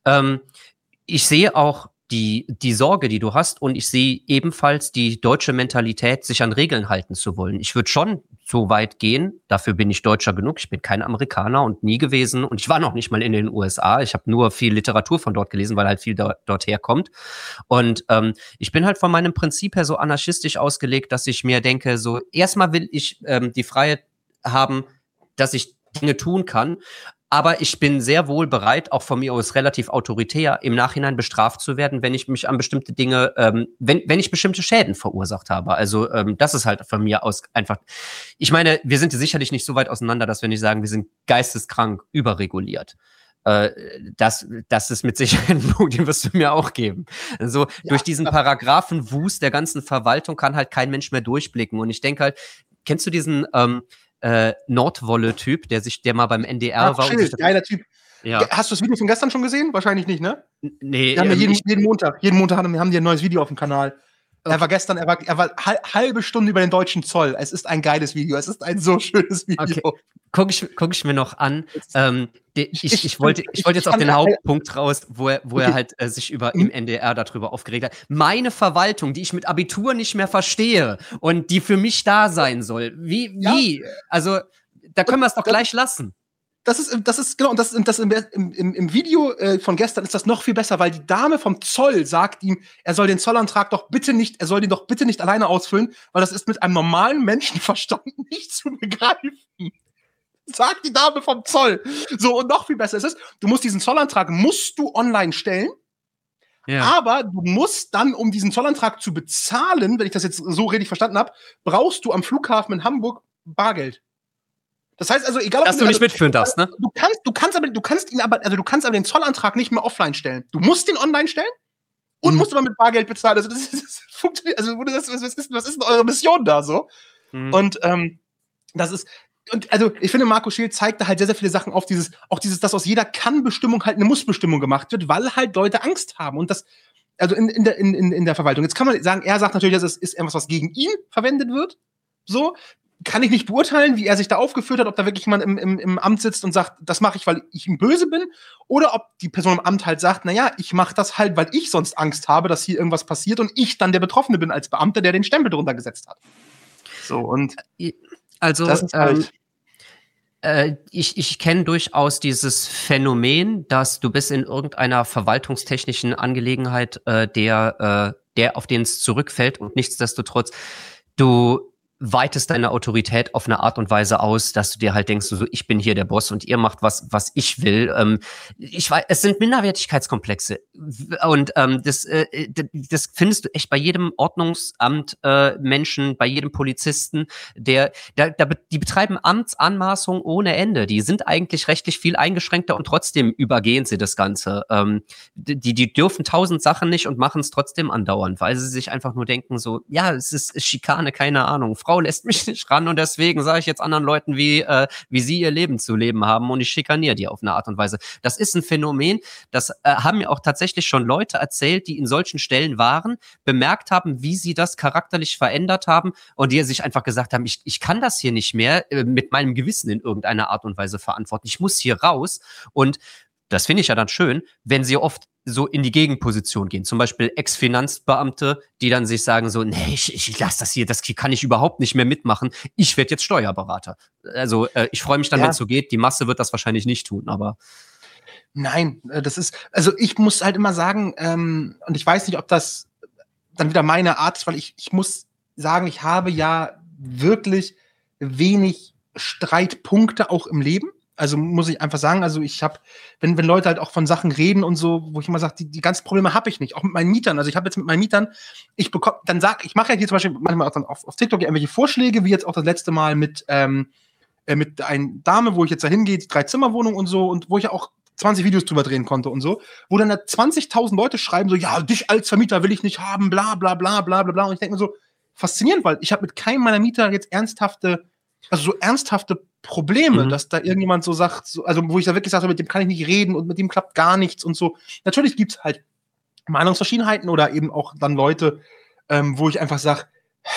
Ich sehe auch die Sorge, die du hast, und ich sehe ebenfalls die deutsche Mentalität, sich an Regeln halten zu wollen. Ich würde schon so weit gehen, dafür bin ich Deutscher genug, ich bin kein Amerikaner und nie gewesen und ich war noch nicht mal in den USA, ich habe nur viel Literatur von dort gelesen, weil halt viel dort herkommt und ich bin halt von meinem Prinzip her so anarchistisch ausgelegt, dass ich mir denke, so erstmal will ich die Freiheit haben, dass ich Dinge tun kann, aber ich bin sehr wohl bereit, auch von mir aus relativ autoritär, im Nachhinein bestraft zu werden, wenn ich mich an bestimmte Dinge, wenn ich bestimmte Schäden verursacht habe. Also das ist halt von mir aus einfach. Ich meine, wir sind sicherlich nicht so weit auseinander, dass wir nicht sagen, wir sind geisteskrank überreguliert. Das ist mit Sicherheit ein Punkt, den wirst du mir auch geben. Also durch diesen Paragraphenwust der ganzen Verwaltung kann halt kein Mensch mehr durchblicken. Und ich denke halt, kennst du diesen Nordwolle-Typ, der mal beim NDR war? Schill, geiler Typ. Ja. Hast du das Video von gestern schon gesehen? Wahrscheinlich nicht, ne? Nee. Wir haben jeden Montag haben die ein neues Video auf dem Kanal. Okay. Er war halbe Stunde über den deutschen Zoll. Es ist ein geiles Video. Es ist ein so schönes Video. Okay. Guck ich mir noch an. Ich wollte jetzt auf den Hauptpunkt raus, wo er halt sich im NDR darüber aufgeregt hat. Meine Verwaltung, die ich mit Abitur nicht mehr verstehe und die für mich da sein soll. Wie? Ja. Also, da können wir es doch gleich lassen. Das ist genau, und das im Video von gestern ist das noch viel besser, weil die Dame vom Zoll sagt ihm, er soll den Zollantrag doch bitte nicht alleine ausfüllen, weil das ist mit einem normalen Menschenverstand nicht zu begreifen. Sagt die Dame vom Zoll. So, und noch viel besser ist es, diesen Zollantrag musst du online stellen, aber du musst dann, um diesen Zollantrag zu bezahlen, wenn ich das jetzt so richtig verstanden habe, brauchst du am Flughafen in Hamburg Bargeld. Das heißt also, egal ob dass du nicht mitführen darfst, ne? Du kannst aber den Zollantrag nicht mehr offline stellen. Du musst den online stellen und musst aber mit Bargeld bezahlen. Also das funktioniert. Also was ist denn eure Mission da so? Und ich finde, Marco Scheel zeigt da halt sehr, sehr viele Sachen auf, dass aus jeder Kann-Bestimmung halt eine Muss-Bestimmung gemacht wird, weil halt Leute Angst haben. Und das, also in der Verwaltung. Jetzt kann man sagen, er sagt natürlich, das ist etwas, was gegen ihn verwendet wird. So. Kann ich nicht beurteilen, wie er sich da aufgeführt hat, ob da wirklich jemand im Amt sitzt und sagt, das mache ich, weil ich ihm böse bin, oder ob die Person im Amt halt sagt, naja, ich mache das halt, weil ich sonst Angst habe, dass hier irgendwas passiert und ich dann der Betroffene bin als Beamter, der den Stempel drunter gesetzt hat. So, und also das ist halt ich kenne durchaus dieses Phänomen, dass du bist in irgendeiner verwaltungstechnischen Angelegenheit, der auf den es zurückfällt und nichtsdestotrotz du weitest deine Autorität auf eine Art und Weise aus, dass du dir halt denkst, so, ich bin hier der Boss und ihr macht was ich will. Ich weiß, es sind Minderwertigkeitskomplexe. Und das findest du echt bei jedem Ordnungsamt Menschen, bei jedem Polizisten, die betreiben Amtsanmaßung ohne Ende. Die sind eigentlich rechtlich viel eingeschränkter und trotzdem übergehen sie das Ganze. Die dürfen 1000 Sachen nicht und machen es trotzdem andauernd, weil sie sich einfach nur denken so, ja, es ist Schikane, keine Ahnung. Frau lässt mich nicht ran und deswegen sage ich jetzt anderen Leuten, wie sie ihr Leben zu leben haben und ich schikaniere die auf eine Art und Weise. Das ist ein Phänomen, das haben mir auch tatsächlich schon Leute erzählt, die in solchen Stellen waren, bemerkt haben, wie sie das charakterlich verändert haben und die sich einfach gesagt haben, ich kann das hier nicht mehr mit meinem Gewissen in irgendeiner Art und Weise verantworten. Ich muss hier raus und das finde ich ja dann schön, wenn sie oft so in die Gegenposition gehen. Zum Beispiel Ex-Finanzbeamte, die dann sich sagen so, nee, ich lasse das hier kann ich überhaupt nicht mehr mitmachen. Ich werde jetzt Steuerberater. Also ich freue mich dann, wenn es so geht. Die Masse wird das wahrscheinlich nicht tun, aber nein, also ich muss halt immer sagen, und ich weiß nicht, ob das dann wieder meine Art ist, weil ich muss sagen, ich habe ja wirklich wenig Streitpunkte auch im Leben. Also muss ich einfach sagen, also ich habe, wenn Leute halt auch von Sachen reden und so, wo ich immer sage, die ganzen Probleme habe ich nicht, auch mit meinen Mietern. Also ich habe jetzt mit meinen Mietern, ich mache ja hier zum Beispiel manchmal auch dann auf TikTok irgendwelche Vorschläge, wie jetzt auch das letzte Mal mit einer Dame, wo ich jetzt da hingehe, 3-Zimmer-Wohnung und so, und wo ich ja auch 20 Videos drüber drehen konnte und so, wo dann da 20.000 Leute schreiben so, ja, dich als Vermieter will ich nicht haben, bla bla bla bla bla bla. Und ich denke mir so, faszinierend, weil ich habe mit keinem meiner Mieter jetzt ernsthafte Probleme, dass da irgendjemand so sagt, so, also wo ich da wirklich sage, mit dem kann ich nicht reden und mit dem klappt gar nichts und so. Natürlich gibt es halt Meinungsverschiedenheiten oder eben auch dann Leute, wo ich einfach sage,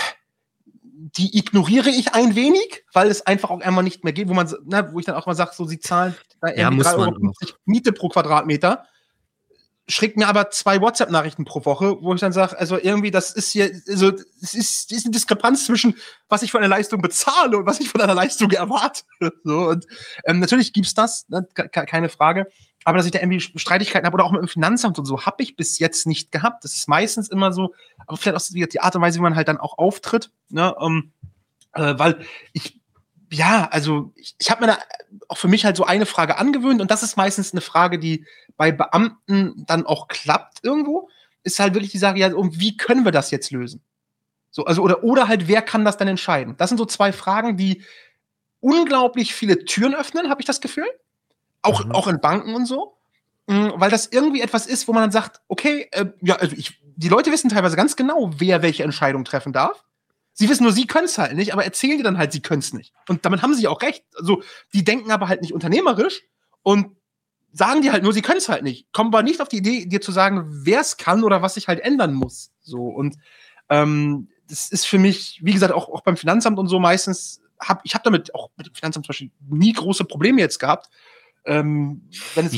die ignoriere ich ein wenig, weil es einfach auch einmal nicht mehr geht, wo ich dann auch mal sage, so, sie zahlen da irgendwie 3,50 € Miete pro Quadratmeter, schickt mir aber 2 WhatsApp-Nachrichten pro Woche, wo ich dann sage, also irgendwie, das ist hier, also es ist eine Diskrepanz zwischen, was ich für eine Leistung bezahle und was ich von einer Leistung erwarte. So, und natürlich gibt's das, ne, keine Frage. Aber dass ich da irgendwie Streitigkeiten habe oder auch mit dem Finanzamt und so, habe ich bis jetzt nicht gehabt. Das ist meistens immer so, aber vielleicht auch die Art und Weise, wie man halt dann auch auftritt, ne, weil ich habe mir da auch für mich halt so eine Frage angewöhnt, und das ist meistens eine Frage, die bei Beamten dann auch klappt irgendwo, ist halt wirklich die Sache, ja, wie können wir das jetzt lösen? So, also, oder halt, wer kann das dann entscheiden? Das sind so 2 Fragen, die unglaublich viele Türen öffnen, habe ich das Gefühl. Auch in Banken und so. Weil das irgendwie etwas ist, wo man dann sagt, okay, also die Leute wissen teilweise ganz genau, wer welche Entscheidung treffen darf. Sie wissen nur, sie können es halt nicht, aber erzählen dir dann halt, sie können es nicht. Und damit haben sie auch recht. Also, die denken aber halt nicht unternehmerisch und sagen dir halt nur, sie können es halt nicht. Kommen aber nicht auf die Idee, dir zu sagen, wer es kann oder was sich halt ändern muss. So, und das ist für mich, wie gesagt, auch beim Finanzamt und so meistens, ich habe damit auch mit dem Finanzamt zum Beispiel nie große Probleme jetzt gehabt. Wenn es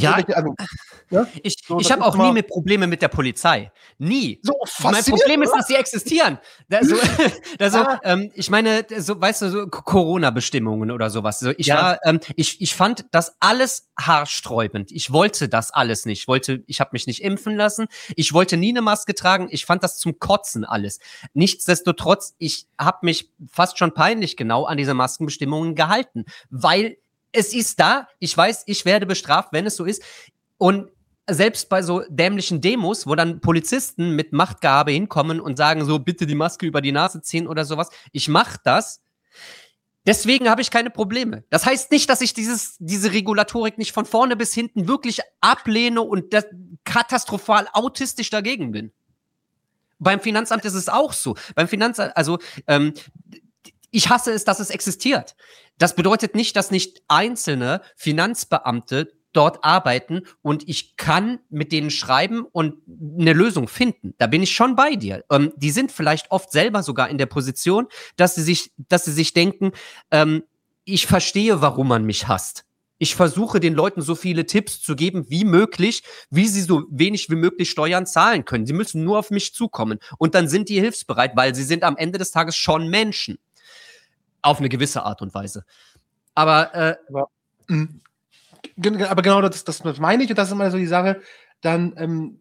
ich habe auch nie Probleme mit der Polizei. Nie. So, mein Problem ist, dass sie existieren. Ich meine, so, weißt du, so Corona-Bestimmungen oder sowas. So, ich fand das alles haarsträubend. Ich wollte das alles nicht. Ich habe mich nicht impfen lassen. Ich wollte nie eine Maske tragen. Ich fand das zum Kotzen alles. Nichtsdestotrotz, ich habe mich fast schon peinlich genau an diese Maskenbestimmungen gehalten, weil es ist da, ich weiß, ich werde bestraft, wenn es so ist. Und selbst bei so dämlichen Demos, wo dann Polizisten mit Machtgehabe hinkommen und sagen so, bitte die Maske über die Nase ziehen oder sowas, ich mache das. Deswegen habe ich keine Probleme. Das heißt nicht, dass ich diese Regulatorik nicht von vorne bis hinten wirklich ablehne und katastrophal autistisch dagegen bin. Beim Finanzamt ist es auch so. Beim Finanzamt, also ich hasse es, dass es existiert. Das bedeutet nicht, dass nicht einzelne Finanzbeamte dort arbeiten und ich kann mit denen schreiben und eine Lösung finden. Da bin ich schon bei dir. Die sind vielleicht oft selber sogar in der Position, dass sie sich denken, ich verstehe, warum man mich hasst. Ich versuche den Leuten so viele Tipps zu geben wie möglich, wie sie so wenig wie möglich Steuern zahlen können. Sie müssen nur auf mich zukommen und dann sind die hilfsbereit, weil sie sind am Ende des Tages schon Menschen. Auf eine gewisse Art und Weise. Aber genau das meine ich, und das ist immer so die Sache, dann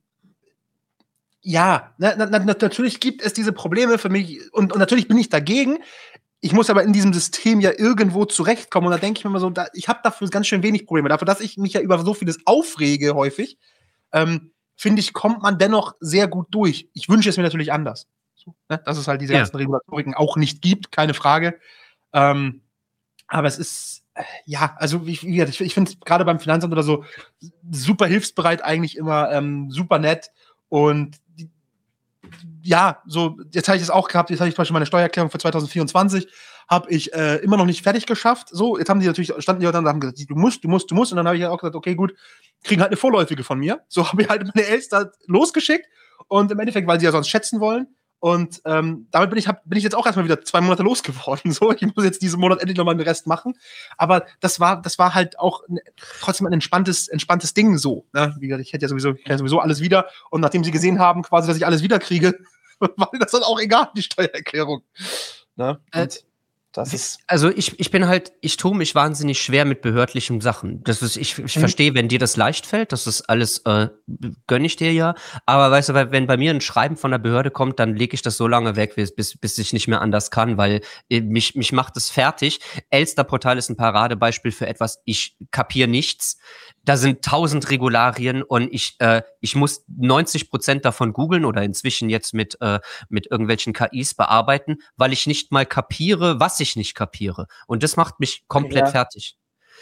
natürlich gibt es diese Probleme für mich und natürlich bin ich dagegen. ich muss aber in diesem System ja irgendwo zurechtkommen. Und da denke ich mir immer so, ich habe dafür ganz schön wenig Probleme. Dafür, dass ich mich ja über so vieles aufrege häufig, finde ich, kommt man dennoch sehr gut durch. Ich wünsche es mir natürlich anders. So, ne? Dass es halt diese ganzen Regulatoriken auch nicht gibt, keine Frage. Aber es ist, also ich finde es gerade beim Finanzamt oder so super hilfsbereit eigentlich immer, super nett. Und so, jetzt habe ich das auch gehabt, jetzt habe ich zum Beispiel meine Steuererklärung für 2024, habe ich immer noch nicht fertig geschafft. So, jetzt standen die dann und haben gesagt, du musst. Und dann habe ich auch gesagt, okay, gut, kriegen halt eine vorläufige von mir. So habe ich halt meine Elster losgeschickt und im Endeffekt, weil sie ja sonst schätzen wollen. Und damit bin ich jetzt auch erstmal wieder 2 Monate losgeworden. So, ich muss jetzt diesen Monat endlich nochmal den Rest machen. Aber das war halt auch trotzdem ein entspanntes Ding so. Ne? Wie gesagt, ich hätte ja sowieso alles wieder. Und nachdem sie gesehen haben, quasi, dass ich alles wieder kriege, war das dann auch egal, die Steuererklärung. Ne? Das ist also ich tue mich wahnsinnig schwer mit behördlichen Sachen. Ich verstehe, wenn dir das leicht fällt, das ist alles, gönne ich dir ja. Aber weißt du, wenn bei mir ein Schreiben von der Behörde kommt, dann lege ich das so lange weg, bis ich nicht mehr anders kann, weil mich macht es fertig. Elster-Portal ist ein Paradebeispiel für etwas, ich kapiere nichts. Da sind 1000 Regularien und ich muss 90% davon googeln oder inzwischen jetzt mit irgendwelchen KIs bearbeiten, weil ich nicht mal kapiere, was ich nicht kapiere. Und das macht mich komplett fertig.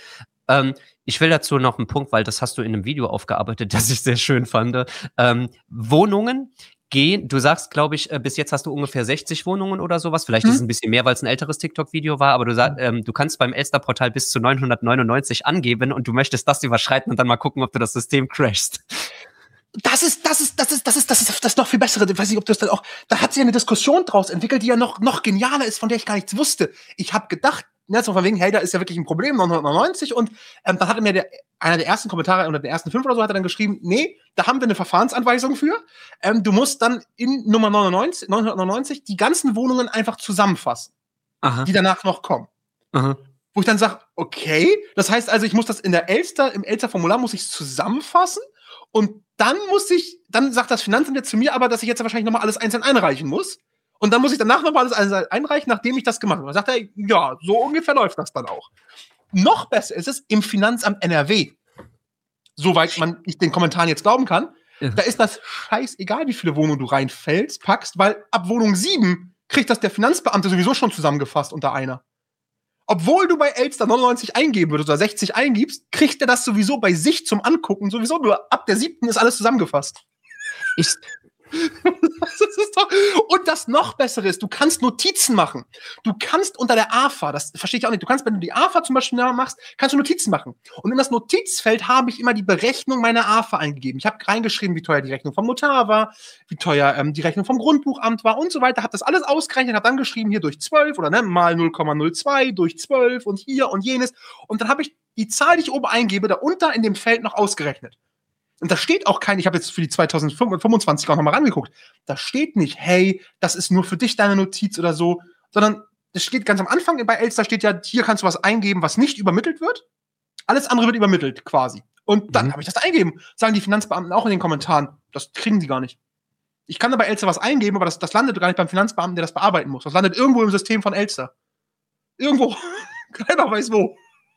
Ich will dazu noch einen Punkt, weil das hast du in einem Video aufgearbeitet, das ich sehr schön fand. Wohnungen gehen, du sagst, glaube ich, bis jetzt hast du ungefähr 60 Wohnungen oder sowas. Vielleicht ist es ein bisschen mehr, weil es ein älteres TikTok-Video war, aber du kannst beim Elster-Portal bis zu 999 angeben und du möchtest das überschreiten und dann mal gucken, ob du das System crashst. Das ist das noch viel Bessere. Ich weiß nicht, ob das dann auch, da hat sich eine Diskussion draus entwickelt, die ja noch genialer ist, von der ich gar nichts wusste. Ich habe gedacht, so von wegen, hey, da ist ja wirklich ein Problem, 999. Und dann hatte mir einer der ersten Kommentare unter den ersten 5 oder so, hat er dann geschrieben, nee, da haben wir eine Verfahrensanweisung für. Du musst dann in Nummer 999 die ganzen Wohnungen einfach zusammenfassen, die danach noch kommen. Aha. Wo ich dann sage, okay, das heißt also, ich muss das im Elster-Formular muss ich zusammenfassen und dann sagt das Finanzamt jetzt zu mir aber, dass ich jetzt wahrscheinlich nochmal alles einzeln einreichen muss. Und dann muss ich danach nochmal alles einzeln einreichen, nachdem ich das gemacht habe. Dann sagt er, ja, so ungefähr läuft das dann auch. Noch besser ist es im Finanzamt NRW. Soweit ich den Kommentaren jetzt glauben kann. Ja. Da ist das scheißegal, wie viele Wohnungen du packst, weil ab Wohnung 7 kriegt das der Finanzbeamte sowieso schon zusammengefasst unter einer. Obwohl du bei Elster 99 eingeben würdest oder 60 eingibst, kriegt er das sowieso bei sich zum Angucken. Sowieso nur ab der 7. ist alles zusammengefasst. Und das noch Bessere ist, du kannst Notizen machen. Du kannst unter der AFA, das verstehe ich auch nicht, wenn du die AFA zum Beispiel machst, kannst du Notizen machen. Und in das Notizfeld habe ich immer die Berechnung meiner AFA eingegeben. Ich habe reingeschrieben, wie teuer die Rechnung vom Notar war, wie teuer die Rechnung vom Grundbuchamt war und so weiter. Habe das alles ausgerechnet, habe dann geschrieben, hier durch 12 oder mal 0,02 durch 12 und hier und jenes. Und dann habe ich die Zahl, die ich oben eingebe, da unter in dem Feld noch ausgerechnet. Und da steht auch ich habe jetzt für die 2025 auch nochmal rangeguckt, da steht nicht, hey, das ist nur für dich deine Notiz oder so, sondern es steht ganz am Anfang bei Elster steht ja, hier kannst du was eingeben, was nicht übermittelt wird. Alles andere wird übermittelt, quasi. Und dann habe ich das eingeben. Sagen die Finanzbeamten auch in den Kommentaren, das kriegen die gar nicht. Ich kann da bei Elster was eingeben, aber das landet gar nicht beim Finanzbeamten, der das bearbeiten muss. Das landet irgendwo im System von Elster. Irgendwo. Keiner weiß wo.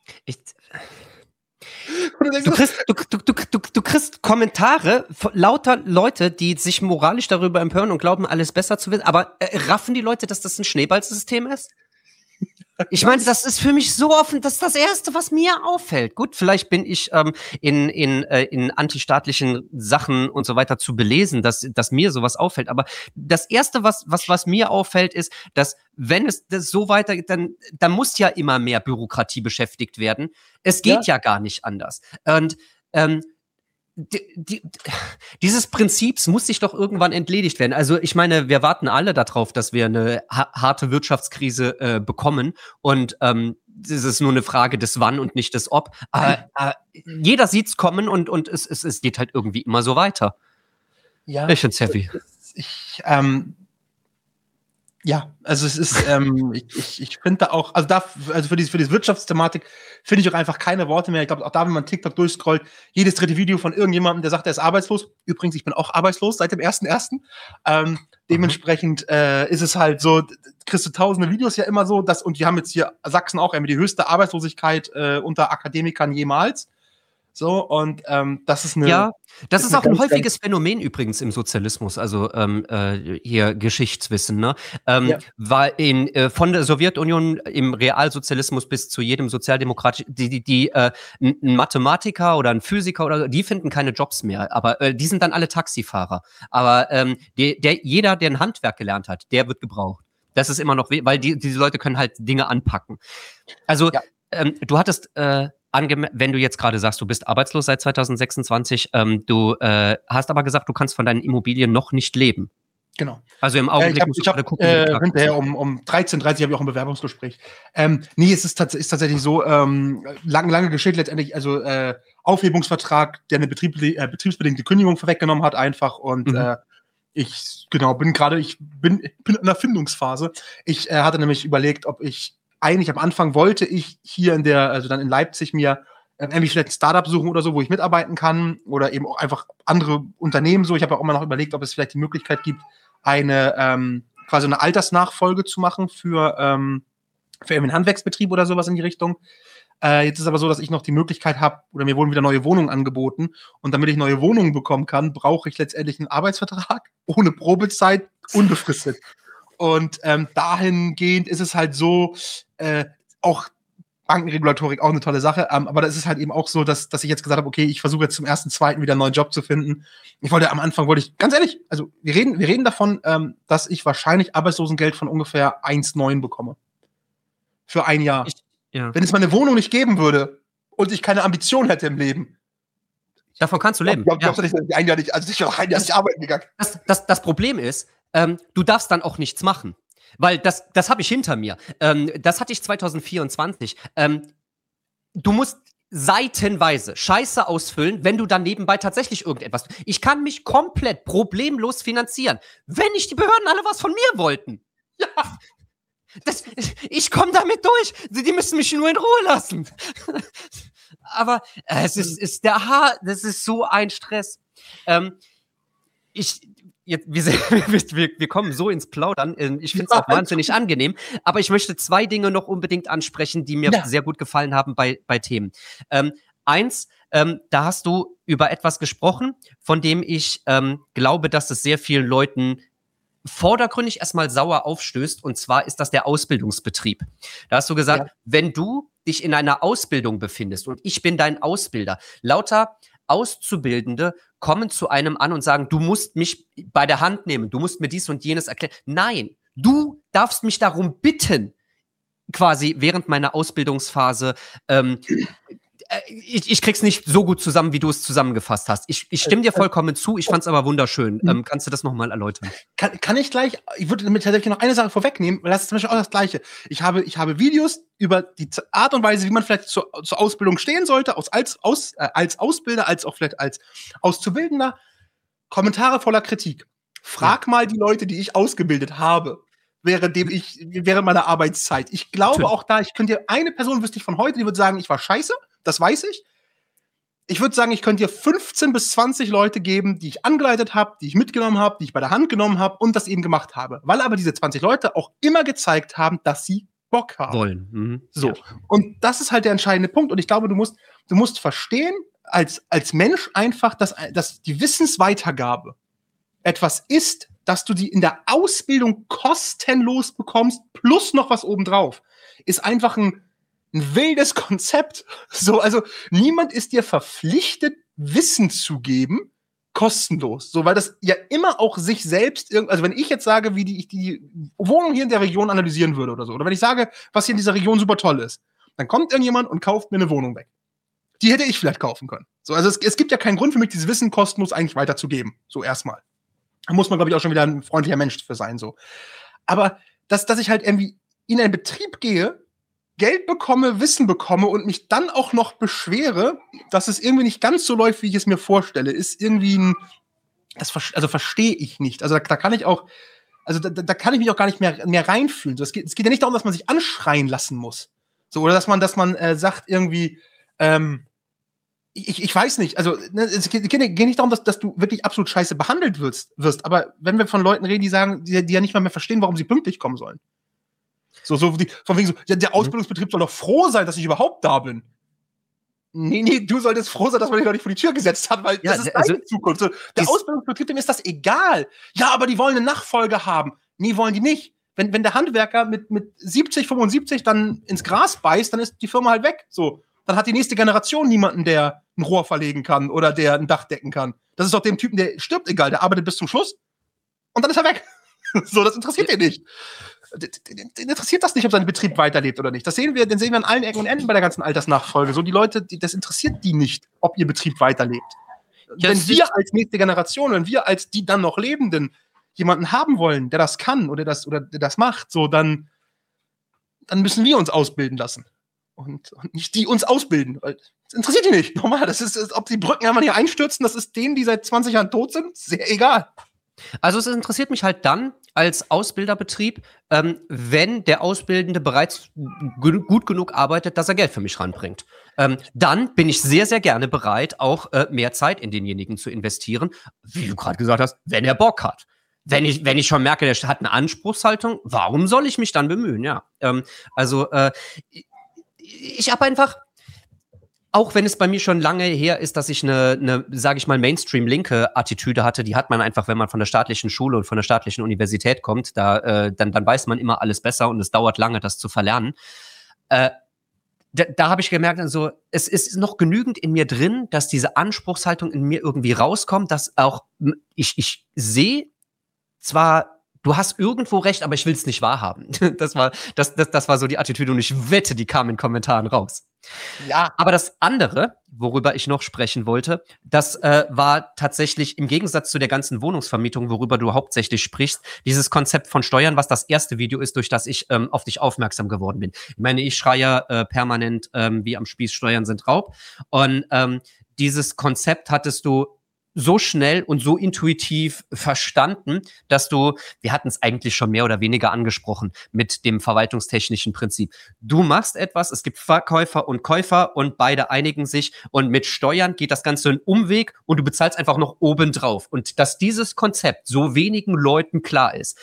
Du kriegst Kommentare von lauter Leute, die sich moralisch darüber empören und glauben, alles besser zu wissen. Aber raffen die Leute, dass das ein Schneeballsystem ist? Ich meine, das ist für mich so offen, das ist das Erste, was mir auffällt. Gut, vielleicht bin ich in antistaatlichen Sachen und so weiter zu belesen, dass mir sowas auffällt. Aber das Erste, was mir auffällt, ist, dass wenn es das so weitergeht, dann muss ja immer mehr Bürokratie beschäftigt werden. Es geht ja gar nicht anders. Und dieses Prinzips muss sich doch irgendwann entledigt werden. Also ich meine, wir warten alle darauf, dass wir eine harte Wirtschaftskrise bekommen und es ist nur eine Frage des Wann und nicht des Ob. Jeder sieht's kommen und es geht halt irgendwie immer so weiter. Ja. Ich find's heavy. Ja, also es ist, ich finde da auch, also für diese Wirtschaftsthematik finde ich auch einfach keine Worte mehr. Ich glaube, auch da, wenn man TikTok durchscrollt, jedes dritte Video von irgendjemandem, der sagt, er ist arbeitslos. Übrigens, ich bin auch arbeitslos seit dem 1.1. Dementsprechend ist es halt so, kriegst du tausende Videos ja immer so, und die haben jetzt hier Sachsen auch die höchste Arbeitslosigkeit unter Akademikern jemals. So, und das ist eine. Ja, das ist auch ein häufiges Phänomen übrigens im Sozialismus, also hier Geschichtswissen, ne? Ja. War von der Sowjetunion im Realsozialismus bis zu jedem Sozialdemokratischen, ein Mathematiker oder ein Physiker oder so, die finden keine Jobs mehr, aber die sind dann alle Taxifahrer. Aber jeder, der ein Handwerk gelernt hat, der wird gebraucht. Das ist immer noch, weil diese Leute können halt Dinge anpacken. Also du hattest wenn du jetzt gerade sagst, du bist arbeitslos seit 2026, du hast aber gesagt, du kannst von deinen Immobilien noch nicht leben. Genau. Also im Augenblick musst du gerade gucken. Hinterher um 13:30 habe ich auch ein Bewerbungsgespräch. Nee, es ist tatsächlich so, lange Geschichte letztendlich, also Aufhebungsvertrag, der eine betriebsbedingte Kündigung vorweggenommen hat einfach und ich bin in einer Findungsphase. Ich hatte nämlich überlegt, ob ich eigentlich am Anfang wollte ich hier dann in Leipzig mir irgendwie vielleicht ein Startup suchen oder so, wo ich mitarbeiten kann oder eben auch einfach andere Unternehmen so. Ich habe auch immer noch überlegt, ob es vielleicht die Möglichkeit gibt, quasi eine Altersnachfolge zu machen für einen Handwerksbetrieb oder sowas in die Richtung. Jetzt ist aber so, dass ich noch die Möglichkeit habe, oder mir wurden wieder neue Wohnungen angeboten und damit ich neue Wohnungen bekommen kann, brauche ich letztendlich einen Arbeitsvertrag ohne Probezeit, unbefristet. Und dahingehend ist es halt so, auch Bankenregulatorik auch eine tolle Sache, aber das ist halt eben auch so, dass ich jetzt gesagt habe, okay, ich versuche jetzt zum 1.2. wieder einen neuen Job zu finden. Am Anfang wollte ich, ganz ehrlich, also wir reden davon, dass ich wahrscheinlich Arbeitslosengeld von ungefähr 1,9 bekomme. Für ein Jahr. Wenn es meine Wohnung nicht geben würde und ich keine Ambition hätte im Leben. Davon kannst du leben. Glaubst du nicht, dass ich ein Jahr nicht, also ich bin auch ein Jahr nicht arbeiten gegangen. Das Problem ist, du darfst dann auch nichts machen. Weil das habe ich hinter mir. Das hatte ich 2024. Du musst seitenweise Scheiße ausfüllen, wenn du dann nebenbei tatsächlich irgendetwas. Ich kann mich komplett problemlos finanzieren, wenn nicht die Behörden alle was von mir wollten. Ja. Ich komme damit durch. Die müssen mich nur in Ruhe lassen. Aber das ist so ein Stress. Wir kommen so ins Plaudern. Ich finde es auch wahnsinnig angenehm. Aber ich möchte 2 Dinge noch unbedingt ansprechen, die mir sehr gut gefallen haben bei Themen. Eins, da hast du über etwas gesprochen, von dem ich glaube, dass es sehr vielen Leuten vordergründig erstmal sauer aufstößt. Und zwar ist das der Ausbildungsbetrieb. Da hast du gesagt, wenn du dich in einer Ausbildung befindest und ich bin dein Ausbilder, lauter Auszubildende kommen zu einem an und sagen, du musst mich bei der Hand nehmen, du musst mir dies und jenes erklären. Nein, du darfst mich darum bitten, quasi während meiner Ausbildungsphase, ich krieg's nicht so gut zusammen, wie du es zusammengefasst hast. Ich stimme dir vollkommen zu, ich fand's aber wunderschön. Kannst du das nochmal erläutern? Kann ich gleich, ich würde damit tatsächlich noch eine Sache vorwegnehmen, weil das ist zum Beispiel auch das Gleiche. Ich habe Videos über die Art und Weise, wie man vielleicht zur Ausbildung stehen sollte, als Ausbilder, als auch vielleicht als Auszubildender. Kommentare voller Kritik. Frag mal die Leute, die ich ausgebildet habe, während meiner Arbeitszeit. Ich glaube auch da, eine Person wüsste ich von heute, die würde sagen, ich war scheiße. Das weiß ich. Ich würde sagen, ich könnte dir 15 bis 20 Leute geben, die ich angeleitet habe, die ich mitgenommen habe, die ich bei der Hand genommen habe und das eben gemacht habe. Weil aber diese 20 Leute auch immer gezeigt haben, dass sie Bock haben. Wollen. Mhm. So. Ja. Und das ist halt der entscheidende Punkt. Und ich glaube, du musst verstehen, als Mensch einfach, dass die Wissensweitergabe etwas ist, dass du die in der Ausbildung kostenlos bekommst, plus noch was obendrauf. Ist einfach ein wildes Konzept. So, also niemand ist dir verpflichtet, Wissen zu geben, kostenlos. So, weil das ja immer auch sich selbst also wenn ich jetzt sage, wie ich die Wohnung hier in der Region analysieren würde oder so, oder wenn ich sage, was hier in dieser Region super toll ist, dann kommt irgendjemand und kauft mir eine Wohnung weg. Die hätte ich vielleicht kaufen können. So, also es gibt ja keinen Grund für mich, dieses Wissen kostenlos eigentlich weiterzugeben. So erstmal. Da muss man, glaube ich, auch schon wieder ein freundlicher Mensch für sein. So. Aber dass ich halt irgendwie in einen Betrieb gehe, Geld bekomme, Wissen bekomme und mich dann auch noch beschwere, dass es irgendwie nicht ganz so läuft, wie ich es mir vorstelle, ist irgendwie verstehe ich nicht. Also da kann ich auch Also da kann ich mich auch gar nicht mehr reinfühlen. So, es geht ja nicht darum, dass man sich anschreien lassen muss. So, oder dass man sagt irgendwie, ich weiß nicht, also es geht nicht darum, dass du wirklich absolut scheiße behandelt wirst. Aber wenn wir von Leuten reden, die sagen, die ja nicht mal mehr verstehen, warum sie pünktlich kommen sollen. Von wegen so, der Ausbildungsbetrieb soll doch froh sein, dass ich überhaupt da bin. Nee, du solltest froh sein, dass man dich noch nicht vor die Tür gesetzt hat, weil das ist deine Zukunft. So, der Ausbildungsbetrieb, dem ist das egal. Ja, aber die wollen eine Nachfolge haben. Nee, wollen die nicht. Wenn der Handwerker mit 70, 75 dann ins Gras beißt, dann ist die Firma halt weg. So, dann hat die nächste Generation niemanden, der ein Rohr verlegen kann oder der ein Dach decken kann. Das ist doch dem Typen, der stirbt, egal. Der arbeitet bis zum Schluss und dann ist er weg. So, das interessiert den nicht. Den interessiert das nicht, ob sein Betrieb weiterlebt oder nicht. Den sehen wir an allen Ecken und Enden bei der ganzen Altersnachfolge. So, die Leute, das interessiert die nicht, ob ihr Betrieb weiterlebt. Wenn wir als nächste Generation, wenn wir als die dann noch Lebenden jemanden haben wollen, der das kann oder der das macht, so, dann müssen wir uns ausbilden lassen. Und nicht die uns ausbilden, weil das interessiert die nicht. Normal, das ist, ob die Brücken einmal hier einstürzen, das ist denen, die seit 20 Jahren tot sind, sehr egal. Also es interessiert mich halt dann als Ausbilderbetrieb, wenn der Auszubildende bereits gut genug arbeitet, dass er Geld für mich ranbringt. Dann bin ich sehr, sehr gerne bereit, auch mehr Zeit in denjenigen zu investieren, wie du gerade gesagt hast, wenn er Bock hat. Wenn ich schon merke, der hat eine Anspruchshaltung, warum soll ich mich dann bemühen? Ja, ich habe einfach, auch wenn es bei mir schon lange her ist, dass ich eine sage ich mal, Mainstream-linke Attitüde hatte, die hat man einfach, wenn man von der staatlichen Schule und von der staatlichen Universität kommt, dann weiß man immer alles besser und es dauert lange, das zu verlernen. Da habe ich gemerkt, also es ist noch genügend in mir drin, dass diese Anspruchshaltung in mir irgendwie rauskommt, dass auch ich sehe zwar, du hast irgendwo recht, aber ich will es nicht wahrhaben. Das war so die Attitüde und ich wette, die kam in Kommentaren raus. Ja. Aber das andere, worüber ich noch sprechen wollte, das war tatsächlich im Gegensatz zu der ganzen Wohnungsvermietung, worüber du hauptsächlich sprichst, dieses Konzept von Steuern, was das erste Video ist, durch das ich auf dich aufmerksam geworden bin. Ich meine, ich schreie permanent wie am Spieß, Steuern sind Raub. Und dieses Konzept hattest du so schnell und so intuitiv verstanden, dass wir hatten es eigentlich schon mehr oder weniger angesprochen mit dem verwaltungstechnischen Prinzip. Du machst etwas, es gibt Verkäufer und Käufer und beide einigen sich und mit Steuern geht das Ganze einen Umweg und du bezahlst einfach noch obendrauf. Und dass dieses Konzept so wenigen Leuten klar ist,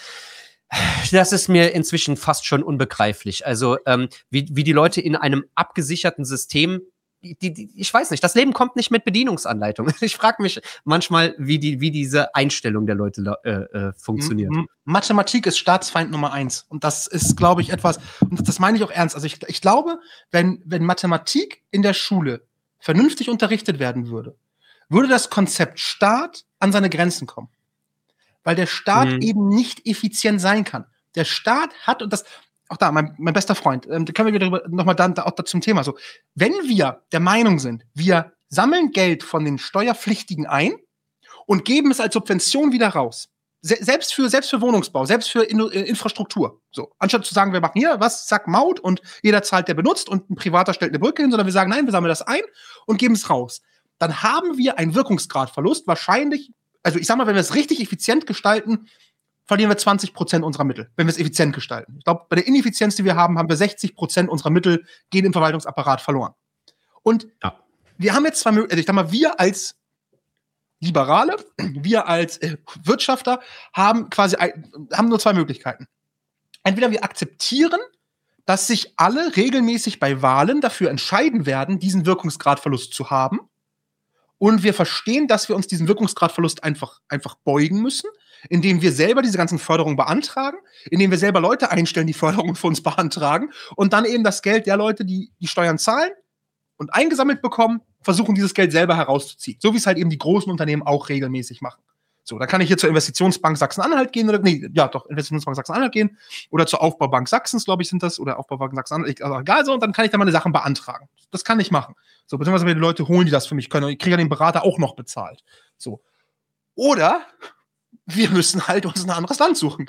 das ist mir inzwischen fast schon unbegreiflich. Also wie die Leute in einem abgesicherten System, ich weiß nicht, das Leben kommt nicht mit Bedienungsanleitung. Ich frage mich manchmal, wie diese Einstellung der Leute funktioniert. Mathematik ist Staatsfeind Nummer 1. Und das ist, glaube ich, etwas, und das meine ich auch ernst. Also ich glaube, wenn Mathematik in der Schule vernünftig unterrichtet werden würde das Konzept Staat an seine Grenzen kommen. Weil der Staat eben nicht effizient sein kann. Der Staat hat, und das auch da, mein bester Freund, da können wir wieder nochmal auch zum Thema so. Wenn wir der Meinung sind, wir sammeln Geld von den Steuerpflichtigen ein und geben es als Subvention wieder raus. Selbst für Wohnungsbau, selbst für Infrastruktur. So. Anstatt zu sagen, wir machen hier was, zack, Maut und jeder zahlt, der benutzt und ein Privater stellt eine Brücke hin, sondern wir sagen, nein, wir sammeln das ein und geben es raus. Dann haben wir einen Wirkungsgradverlust, wahrscheinlich, also ich sag mal, wenn wir es richtig effizient gestalten, verlieren wir 20% unserer Mittel, wenn wir es effizient gestalten. Ich glaube, bei der Ineffizienz, die wir haben wir 60% unserer Mittel gehen im Verwaltungsapparat verloren. Und wir haben jetzt zwei Möglichkeiten, ich sag mal, wir als Liberale, wir als Wirtschafter haben nur zwei Möglichkeiten. Entweder wir akzeptieren, dass sich alle regelmäßig bei Wahlen dafür entscheiden werden, diesen Wirkungsgradverlust zu haben. Und wir verstehen, dass wir uns diesen Wirkungsgradverlust einfach beugen müssen, indem wir selber diese ganzen Förderungen beantragen, indem wir selber Leute einstellen, die Förderungen für uns beantragen und dann eben das Geld der Leute, die die Steuern zahlen und eingesammelt bekommen, versuchen, dieses Geld selber herauszuziehen. So wie es halt eben die großen Unternehmen auch regelmäßig machen. So, da kann ich hier zur Investitionsbank Sachsen-Anhalt gehen Investitionsbank Sachsen-Anhalt gehen oder zur Aufbaubank Sachsens, glaube ich, sind das, oder Aufbaubank Sachsen-Anhalt, also egal so, und dann kann ich da meine Sachen beantragen. Das kann ich machen. So, beziehungsweise die Leute holen, die das für mich können und ich kriege ja den Berater auch noch bezahlt. So. Oder wir müssen halt uns ein anderes Land suchen.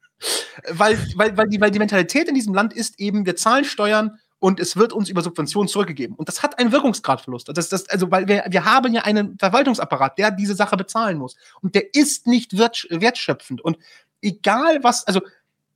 weil die Mentalität in diesem Land ist eben, wir zahlen Steuern und es wird uns über Subventionen zurückgegeben. Und das hat einen Wirkungsgradverlust. Weil wir haben ja einen Verwaltungsapparat, der diese Sache bezahlen muss. Und der ist nicht wertschöpfend. Und egal was, also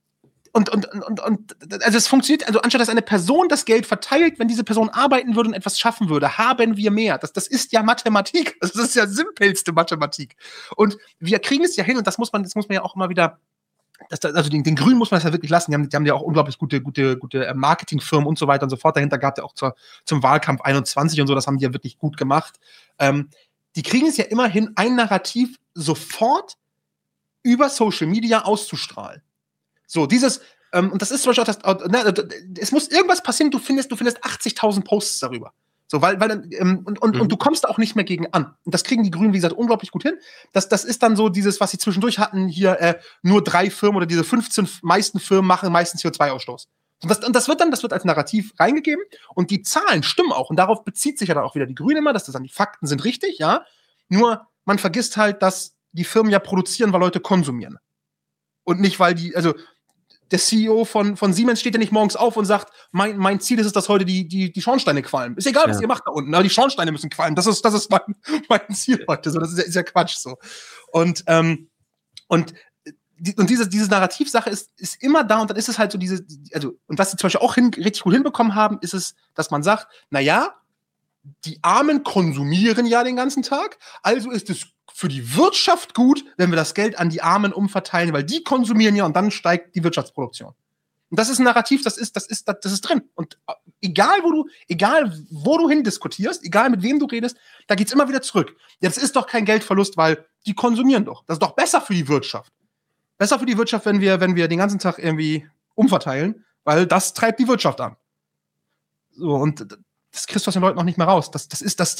also es funktioniert, also anstatt dass eine Person das Geld verteilt, wenn diese Person arbeiten würde und etwas schaffen würde, haben wir mehr. Das ist ja Mathematik. Das ist ja simpelste Mathematik. Und wir kriegen es ja hin, und das muss man ja auch immer wieder, also den Grünen muss man das ja wirklich lassen. Die haben ja auch unglaublich gute Marketingfirmen und so weiter und so fort. Dahinter gab es ja auch zum Wahlkampf 21 und so, das haben die ja wirklich gut gemacht. Die kriegen es ja immer hin, ein Narrativ sofort über Social Media auszustrahlen. So, und das ist zum Beispiel auch es muss irgendwas passieren, du findest 80.000 Posts darüber. So, weil und du kommst da auch nicht mehr gegen an. Und das kriegen die Grünen, wie gesagt, unglaublich gut hin. Das ist dann so dieses, was sie zwischendurch hatten, hier nur 3 Firmen oder diese 15 meisten Firmen machen meisten CO2-Ausstoß. Und das wird als Narrativ reingegeben, und die Zahlen stimmen auch. Und darauf bezieht sich ja dann auch wieder die Grünen immer, dass das dann die Fakten sind richtig, ja. Nur, man vergisst halt, dass die Firmen ja produzieren, weil Leute konsumieren. Und nicht, weil der CEO von Siemens steht ja nicht morgens auf und sagt, mein Ziel ist es, dass heute die Schornsteine qualmen. Ist egal, was ihr macht da unten, aber die Schornsteine müssen qualmen. Das ist mein Ziel heute. So, das ist ja Quatsch so. Und diese Narrativsache ist immer da, und dann ist es halt so und was sie zum Beispiel auch richtig gut hinbekommen haben, ist es, dass man sagt, naja, die Armen konsumieren ja den ganzen Tag, also ist es für die Wirtschaft gut, wenn wir das Geld an die Armen umverteilen, weil die konsumieren ja, und dann steigt die Wirtschaftsproduktion. Und das ist ein Narrativ, das ist drin. Und egal wo du hindiskutierst, egal mit wem du redest, da geht's immer wieder zurück. Jetzt ist doch kein Geldverlust, weil die konsumieren doch. Das ist doch besser für die Wirtschaft. Besser für die Wirtschaft, wenn wir den ganzen Tag irgendwie umverteilen, weil das treibt die Wirtschaft an. So, und das kriegst du aus den Leuten noch nicht mehr raus. Das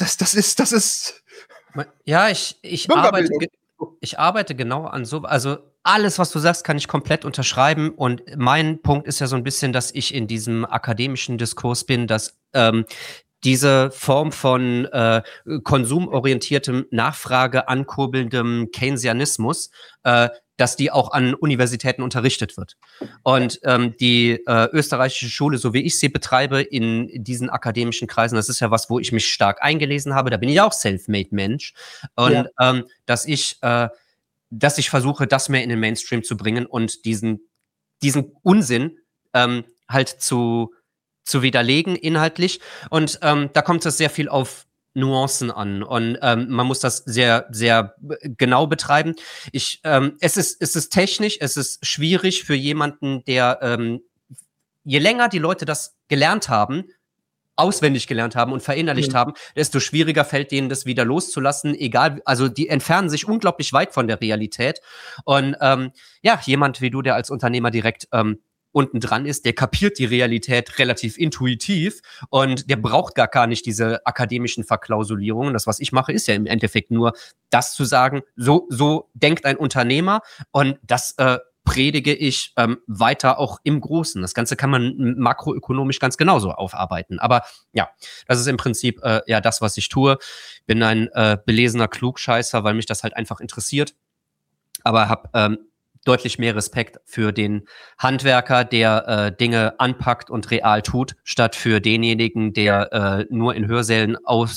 ist. Ja, ich arbeite genau an so, also alles, was du sagst, kann ich komplett unterschreiben, und mein Punkt ist ja so ein bisschen, dass ich in diesem akademischen Diskurs bin, dass diese Form von konsumorientiertem, Nachfrage ankurbelndem Keynesianismus, dass die auch an Universitäten unterrichtet wird. Und die österreichische Schule, so wie ich sie betreibe, in diesen akademischen Kreisen, das ist ja was, wo ich mich stark eingelesen habe, da bin ich auch Self-Made-Mensch. Und dass ich versuche, das mehr in den Mainstream zu bringen und diesen Unsinn halt zu widerlegen inhaltlich. Und da kommt es sehr viel auf Nuancen an, und man muss das sehr, sehr genau betreiben. Es ist technisch, es ist schwierig für jemanden, der je länger die Leute das gelernt haben, auswendig gelernt haben und verinnerlicht haben, desto schwieriger fällt denen das wieder loszulassen, egal, also die entfernen sich unglaublich weit von der Realität. Und jemand wie du, der als Unternehmer direkt unten dran ist, der kapiert die Realität relativ intuitiv, und der braucht gar nicht diese akademischen Verklausulierungen. Das, was ich mache, ist ja im Endeffekt nur das zu sagen, so denkt ein Unternehmer, und das predige ich weiter auch im Großen. Das Ganze kann man makroökonomisch ganz genauso aufarbeiten. Aber ja, das ist im Prinzip das, was ich tue. Bin ein belesener Klugscheißer, weil mich das halt einfach interessiert. Aber habe deutlich mehr Respekt für den Handwerker, der Dinge anpackt und real tut, statt für denjenigen, der nur in Hörsälen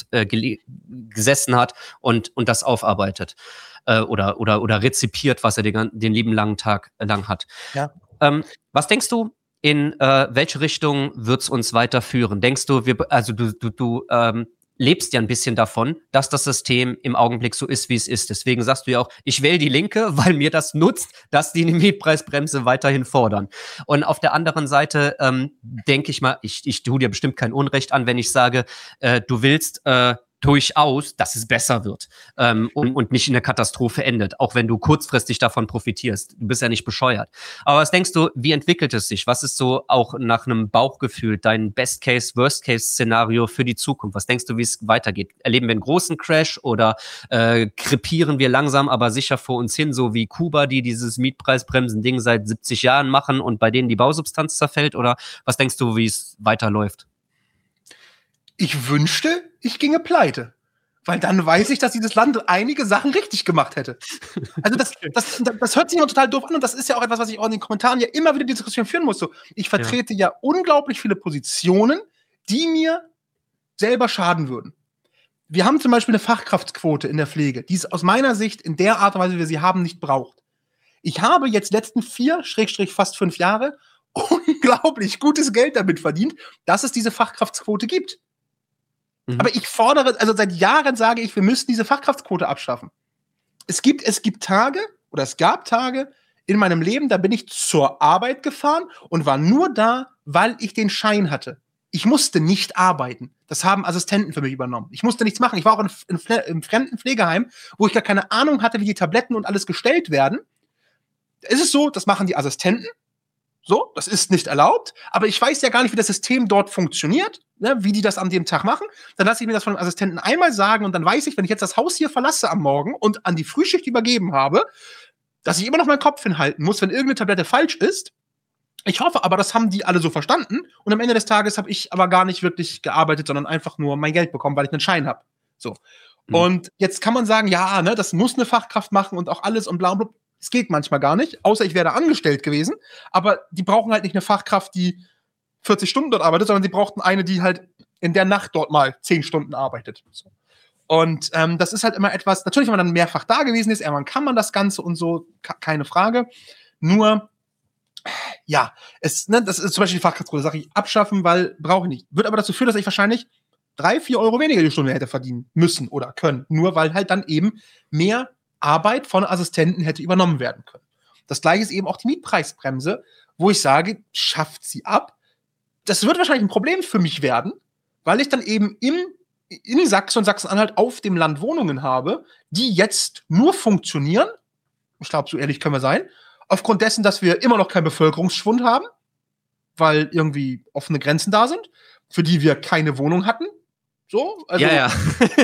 gesessen hat und das aufarbeitet oder rezipiert, was er den lieben langen Tag lang hat. Ja. Was denkst du, in welche Richtung wird's uns weiterführen? Denkst du, du lebst ja ein bisschen davon, dass das System im Augenblick so ist, wie es ist. Deswegen sagst du ja auch, ich wähle die Linke, weil mir das nutzt, dass die Mietpreisbremse weiterhin fordern. Und auf der anderen Seite denke ich mal, ich tue dir bestimmt kein Unrecht an, wenn ich sage, du willst durchaus, dass es besser wird und nicht in der Katastrophe endet, auch wenn du kurzfristig davon profitierst. Du bist ja nicht bescheuert. Aber was denkst du, wie entwickelt es sich? Was ist so auch nach einem Bauchgefühl dein Best-Case-, Worst-Case-Szenario für die Zukunft? Was denkst du, wie es weitergeht? Erleben wir einen großen Crash oder krepieren wir langsam aber sicher vor uns hin, so wie Kuba, die dieses Mietpreisbremsen-Ding seit 70 Jahren machen und bei denen die Bausubstanz zerfällt? Oder was denkst du, wie es weiterläuft? Ich wünschte, ich ginge pleite. Weil dann weiß ich, dass dieses Land einige Sachen richtig gemacht hätte. Also das hört sich immer total doof an, und das ist ja auch etwas, was ich auch in den Kommentaren ja immer wieder die Diskussion führen muss. So, ich vertrete ja unglaublich viele Positionen, die mir selber schaden würden. Wir haben zum Beispiel eine Fachkraftquote in der Pflege, die es aus meiner Sicht in der Art und Weise, wie wir sie haben, nicht braucht. Ich habe jetzt letzten 4, fast 5 Jahre unglaublich gutes Geld damit verdient, dass es diese Fachkraftsquote gibt. Aber ich fordere, also seit Jahren sage ich, wir müssen diese Fachkraftsquote abschaffen. Es gab Tage in meinem Leben, da bin ich zur Arbeit gefahren und war nur da, weil ich den Schein hatte. Ich musste nicht arbeiten. Das haben Assistenten für mich übernommen. Ich musste nichts machen. Ich war auch im fremden Pflegeheim, wo ich gar keine Ahnung hatte, wie die Tabletten und alles gestellt werden. Es ist so, das machen die Assistenten. So, das ist nicht erlaubt. Aber ich weiß ja gar nicht, wie das System dort funktioniert, ne, wie die das an dem Tag machen. Dann lasse ich mir das von dem Assistenten einmal sagen und dann weiß ich, wenn ich jetzt das Haus hier verlasse am Morgen und an die Frühschicht übergeben habe, dass ich immer noch meinen Kopf hinhalten muss, wenn irgendeine Tablette falsch ist. Ich hoffe aber, das haben die alle so verstanden. Und am Ende des Tages habe ich aber gar nicht wirklich gearbeitet, sondern einfach nur mein Geld bekommen, weil ich einen Schein habe. So. Und jetzt kann man sagen, ja, ne, das muss eine Fachkraft machen und auch alles und bla und bla. Es geht manchmal gar nicht, außer ich wäre angestellt gewesen. Aber die brauchen halt nicht eine Fachkraft, die 40 Stunden dort arbeitet, sondern die brauchten eine, die halt in der Nacht dort mal 10 Stunden arbeitet. So. Und das ist halt immer etwas, natürlich, wenn man dann mehrfach da gewesen ist, irgendwann kann man das Ganze und so, keine Frage. Nur, ja, das ist zum Beispiel die Fachkraftsquote, sage ich, abschaffen, weil brauche ich nicht. Wird aber dazu führen, dass ich wahrscheinlich 3-4 Euro weniger die Stunde hätte verdienen müssen oder können. Nur weil halt dann eben mehr Arbeit von Assistenten hätte übernommen werden können. Das gleiche ist eben auch die Mietpreisbremse, wo ich sage, schafft sie ab. Das wird wahrscheinlich ein Problem für mich werden, weil ich dann eben in Sachsen und Sachsen-Anhalt auf dem Land Wohnungen habe, die jetzt nur funktionieren, ich glaube, so ehrlich können wir sein, aufgrund dessen, dass wir immer noch keinen Bevölkerungsschwund haben, weil irgendwie offene Grenzen da sind, für die wir keine Wohnung hatten. So, also Ja.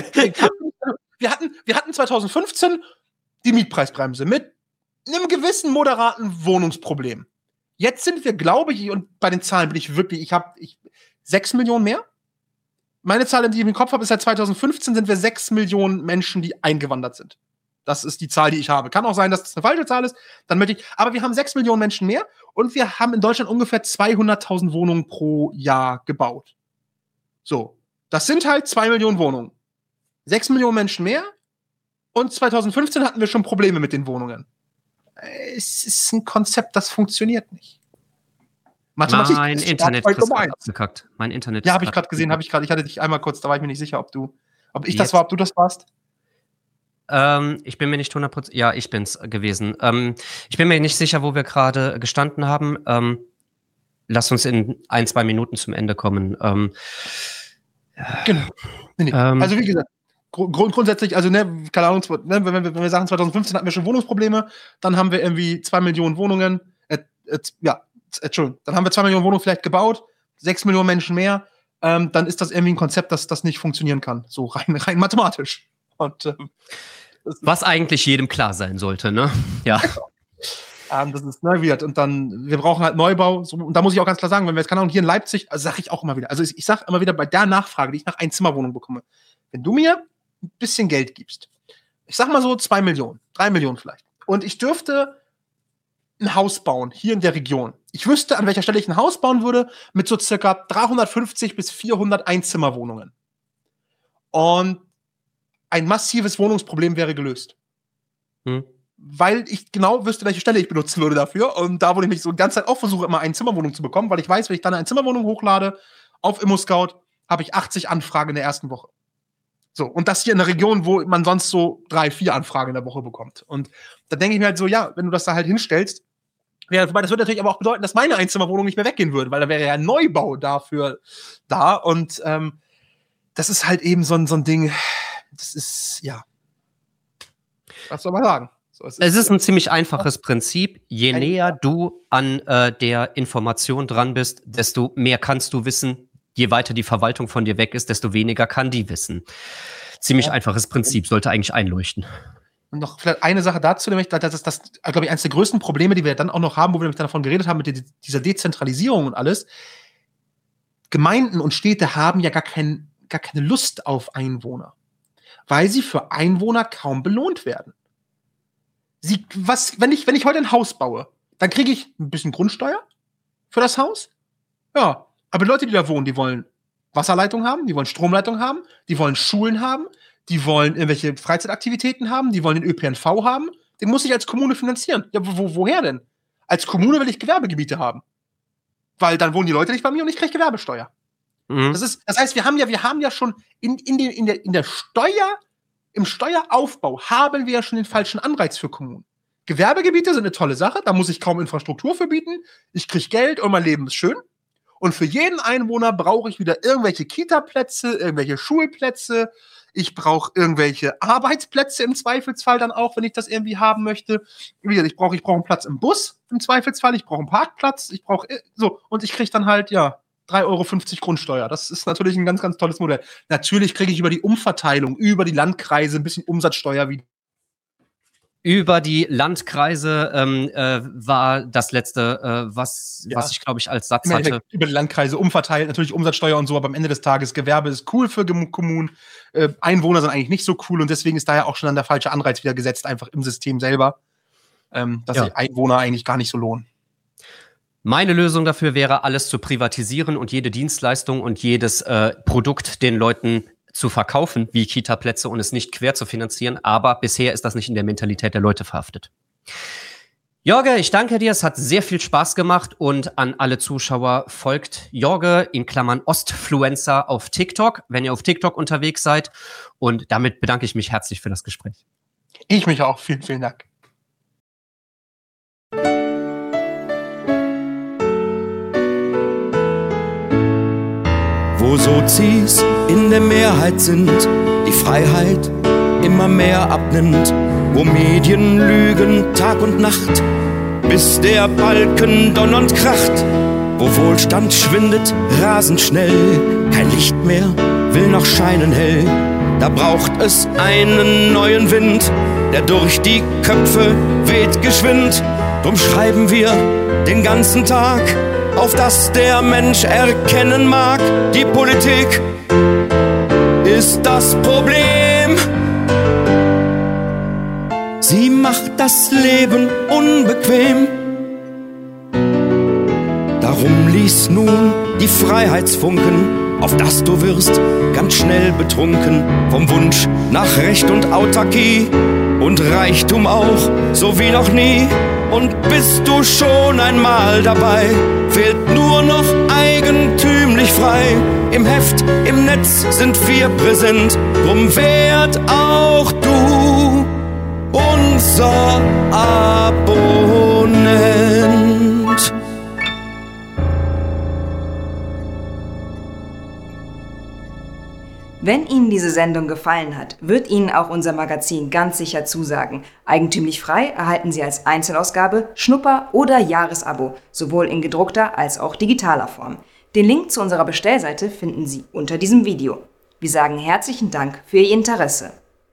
wir hatten 2015 die Mietpreisbremse mit einem gewissen moderaten Wohnungsproblem. Jetzt sind wir, glaube ich, und bei den Zahlen bin ich wirklich, ich habe 6 Millionen mehr. Meine Zahl, die ich im Kopf habe, ist seit 2015 sind wir 6 Millionen Menschen, die eingewandert sind. Das ist die Zahl, die ich habe. Kann auch sein, dass das eine falsche Zahl ist. Dann möchte ich. Aber wir haben 6 Millionen Menschen mehr und wir haben in Deutschland ungefähr 200.000 Wohnungen pro Jahr gebaut. So, das sind halt 2 Millionen Wohnungen. 6 Millionen Menschen mehr und 2015 hatten wir schon Probleme mit den Wohnungen. Es ist ein Konzept, das funktioniert nicht. Mathematik mein Internet ist abgekackt. Mein Internet ja, habe ich gerade gesehen, ich hatte dich einmal kurz, da war ich mir nicht sicher, ob ich das war, ob du das warst. Ich bin mir nicht 100%, ja, ich bin's gewesen. Ich bin mir nicht sicher, wo wir gerade gestanden haben. Lass uns in 1-2 Minuten zum Ende kommen. Genau. Nee. Also wie gesagt, grundsätzlich, also keine Ahnung, wenn wir sagen, 2015 hatten wir schon Wohnungsprobleme, dann haben wir irgendwie 2 Millionen Wohnungen, Entschuldigung, dann haben wir 2 Millionen Wohnungen vielleicht gebaut, 6 Millionen Menschen mehr, dann ist das irgendwie ein Konzept, das nicht funktionieren kann, so rein mathematisch. Und was eigentlich jedem klar sein sollte, ne? Ja. Das ist wird und dann, wir brauchen halt Neubau. So, und da muss ich auch ganz klar sagen, wenn wir jetzt, keine Ahnung, hier in Leipzig, also sage ich auch immer wieder, also ich sage immer wieder bei der Nachfrage, die ich nach Einzimmerwohnung bekomme, wenn du mir ein bisschen Geld gibst, ich sag mal so 2 Millionen, 3 Millionen vielleicht, und ich dürfte ein Haus bauen, hier in der Region. Ich wüsste, an welcher Stelle ich ein Haus bauen würde, mit so circa 350 bis 400 Einzimmerwohnungen. Und ein massives Wohnungsproblem wäre gelöst. Weil ich genau wüsste, welche Stelle ich benutzen würde dafür. Und da, wo ich mich so die ganze Zeit auch versuche, immer eine Zimmerwohnung zu bekommen, weil ich weiß, wenn ich dann eine Zimmerwohnung hochlade auf ImmoScout, habe ich 80 Anfragen in der ersten Woche. So, und das hier in einer Region, wo man sonst so 3-4 Anfragen in der Woche bekommt. Und da denke ich mir halt so, ja, wenn du das da halt hinstellst, wobei das würde natürlich aber auch bedeuten, dass meine Einzimmerwohnung nicht mehr weggehen würde, weil da wäre ja ein Neubau dafür da. Und das ist halt eben so ein Ding, das ist, ja. Was soll man sagen? So, es ist ein ziemlich einfaches Prinzip. Je näher du an der Information dran bist, desto mehr kannst du wissen. Je weiter die Verwaltung von dir weg ist, desto weniger kann die wissen. Ziemlich einfaches Prinzip, sollte eigentlich einleuchten. Und noch vielleicht eine Sache dazu, nämlich, das ist das, glaube ich, eines der größten Probleme, die wir dann auch noch haben, wo wir nämlich davon geredet haben, mit dieser Dezentralisierung und alles. Gemeinden und Städte haben ja gar keine Lust auf Einwohner, weil sie für Einwohner kaum belohnt werden. Wenn ich heute ein Haus baue, dann kriege ich ein bisschen Grundsteuer für das Haus. Ja, aber die Leute, die da wohnen, die wollen Wasserleitung haben, die wollen Stromleitung haben, die wollen Schulen haben, die wollen irgendwelche Freizeitaktivitäten haben, die wollen den ÖPNV haben, Den muss ich als Kommune finanzieren. Ja, woher denn? Als Kommune will ich Gewerbegebiete haben. Weil dann wohnen die Leute nicht bei mir und ich kriege Gewerbesteuer. Mhm. Das heißt, wir haben ja schon in der Steuer, im Steueraufbau haben wir ja schon den falschen Anreiz für Kommunen. Gewerbegebiete sind eine tolle Sache, da muss ich kaum Infrastruktur für bieten. Ich kriege Geld und mein Leben ist schön. Und für jeden Einwohner brauche ich wieder irgendwelche Kita-Plätze, irgendwelche Schulplätze. Ich brauche irgendwelche Arbeitsplätze im Zweifelsfall dann auch, wenn ich das irgendwie haben möchte. Wie gesagt, ich brauche einen Platz im Bus im Zweifelsfall. Ich brauche einen Parkplatz. Und ich kriege dann halt, 3,50 Euro Grundsteuer. Das ist natürlich ein ganz, ganz tolles Modell. Natürlich kriege ich über die Umverteilung, über die Landkreise ein bisschen Umsatzsteuer wieder. Über die Landkreise war das letzte, was ich, glaube ich, als Satz hatte. Über die Landkreise umverteilt, natürlich Umsatzsteuer und so, aber am Ende des Tages, Gewerbe ist cool für Kommunen, Einwohner sind eigentlich nicht so cool und deswegen ist da ja auch schon dann der falsche Anreiz wieder gesetzt, einfach im System selber, dass sich Einwohner eigentlich gar nicht so lohnen. Meine Lösung dafür wäre, alles zu privatisieren und jede Dienstleistung und jedes Produkt den Leuten zu verkaufen, wie Kita-Plätze und es nicht quer zu finanzieren. Aber bisher ist das nicht in der Mentalität der Leute verhaftet. Jorge, ich danke dir. Es hat sehr viel Spaß gemacht und an alle Zuschauer folgt Jorge in Klammern Ostfluencer auf TikTok, wenn ihr auf TikTok unterwegs seid. Und damit bedanke ich mich herzlich für das Gespräch. Ich mich auch. Vielen, vielen Dank. Wo Sozis in der Mehrheit sind, die Freiheit immer mehr abnimmt, wo Medien lügen Tag und Nacht, bis der Balken donnernd kracht, wo Wohlstand schwindet rasend schnell, kein Licht mehr will noch scheinen hell, da braucht es einen neuen Wind, der durch die Köpfe weht geschwind, drum schreiben wir den ganzen Tag, auf das der Mensch erkennen mag, die Politik ist das Problem. Sie macht das Leben unbequem. Darum lies nun die Freiheitsfunken, auf das du wirst ganz schnell betrunken vom Wunsch nach Recht und Autarkie und Reichtum auch, so wie noch nie. Und bist du schon einmal dabei, fehlt nur noch eigentümlich frei. Im Heft, im Netz sind wir präsent, drum werd auch du unser Abonnent. Wenn Ihnen diese Sendung gefallen hat, wird Ihnen auch unser Magazin ganz sicher zusagen. Eigentümlich frei erhalten Sie als Einzelausgabe, Schnupper- oder Jahresabo, sowohl in gedruckter als auch digitaler Form. Den Link zu unserer Bestellseite finden Sie unter diesem Video. Wir sagen herzlichen Dank für Ihr Interesse.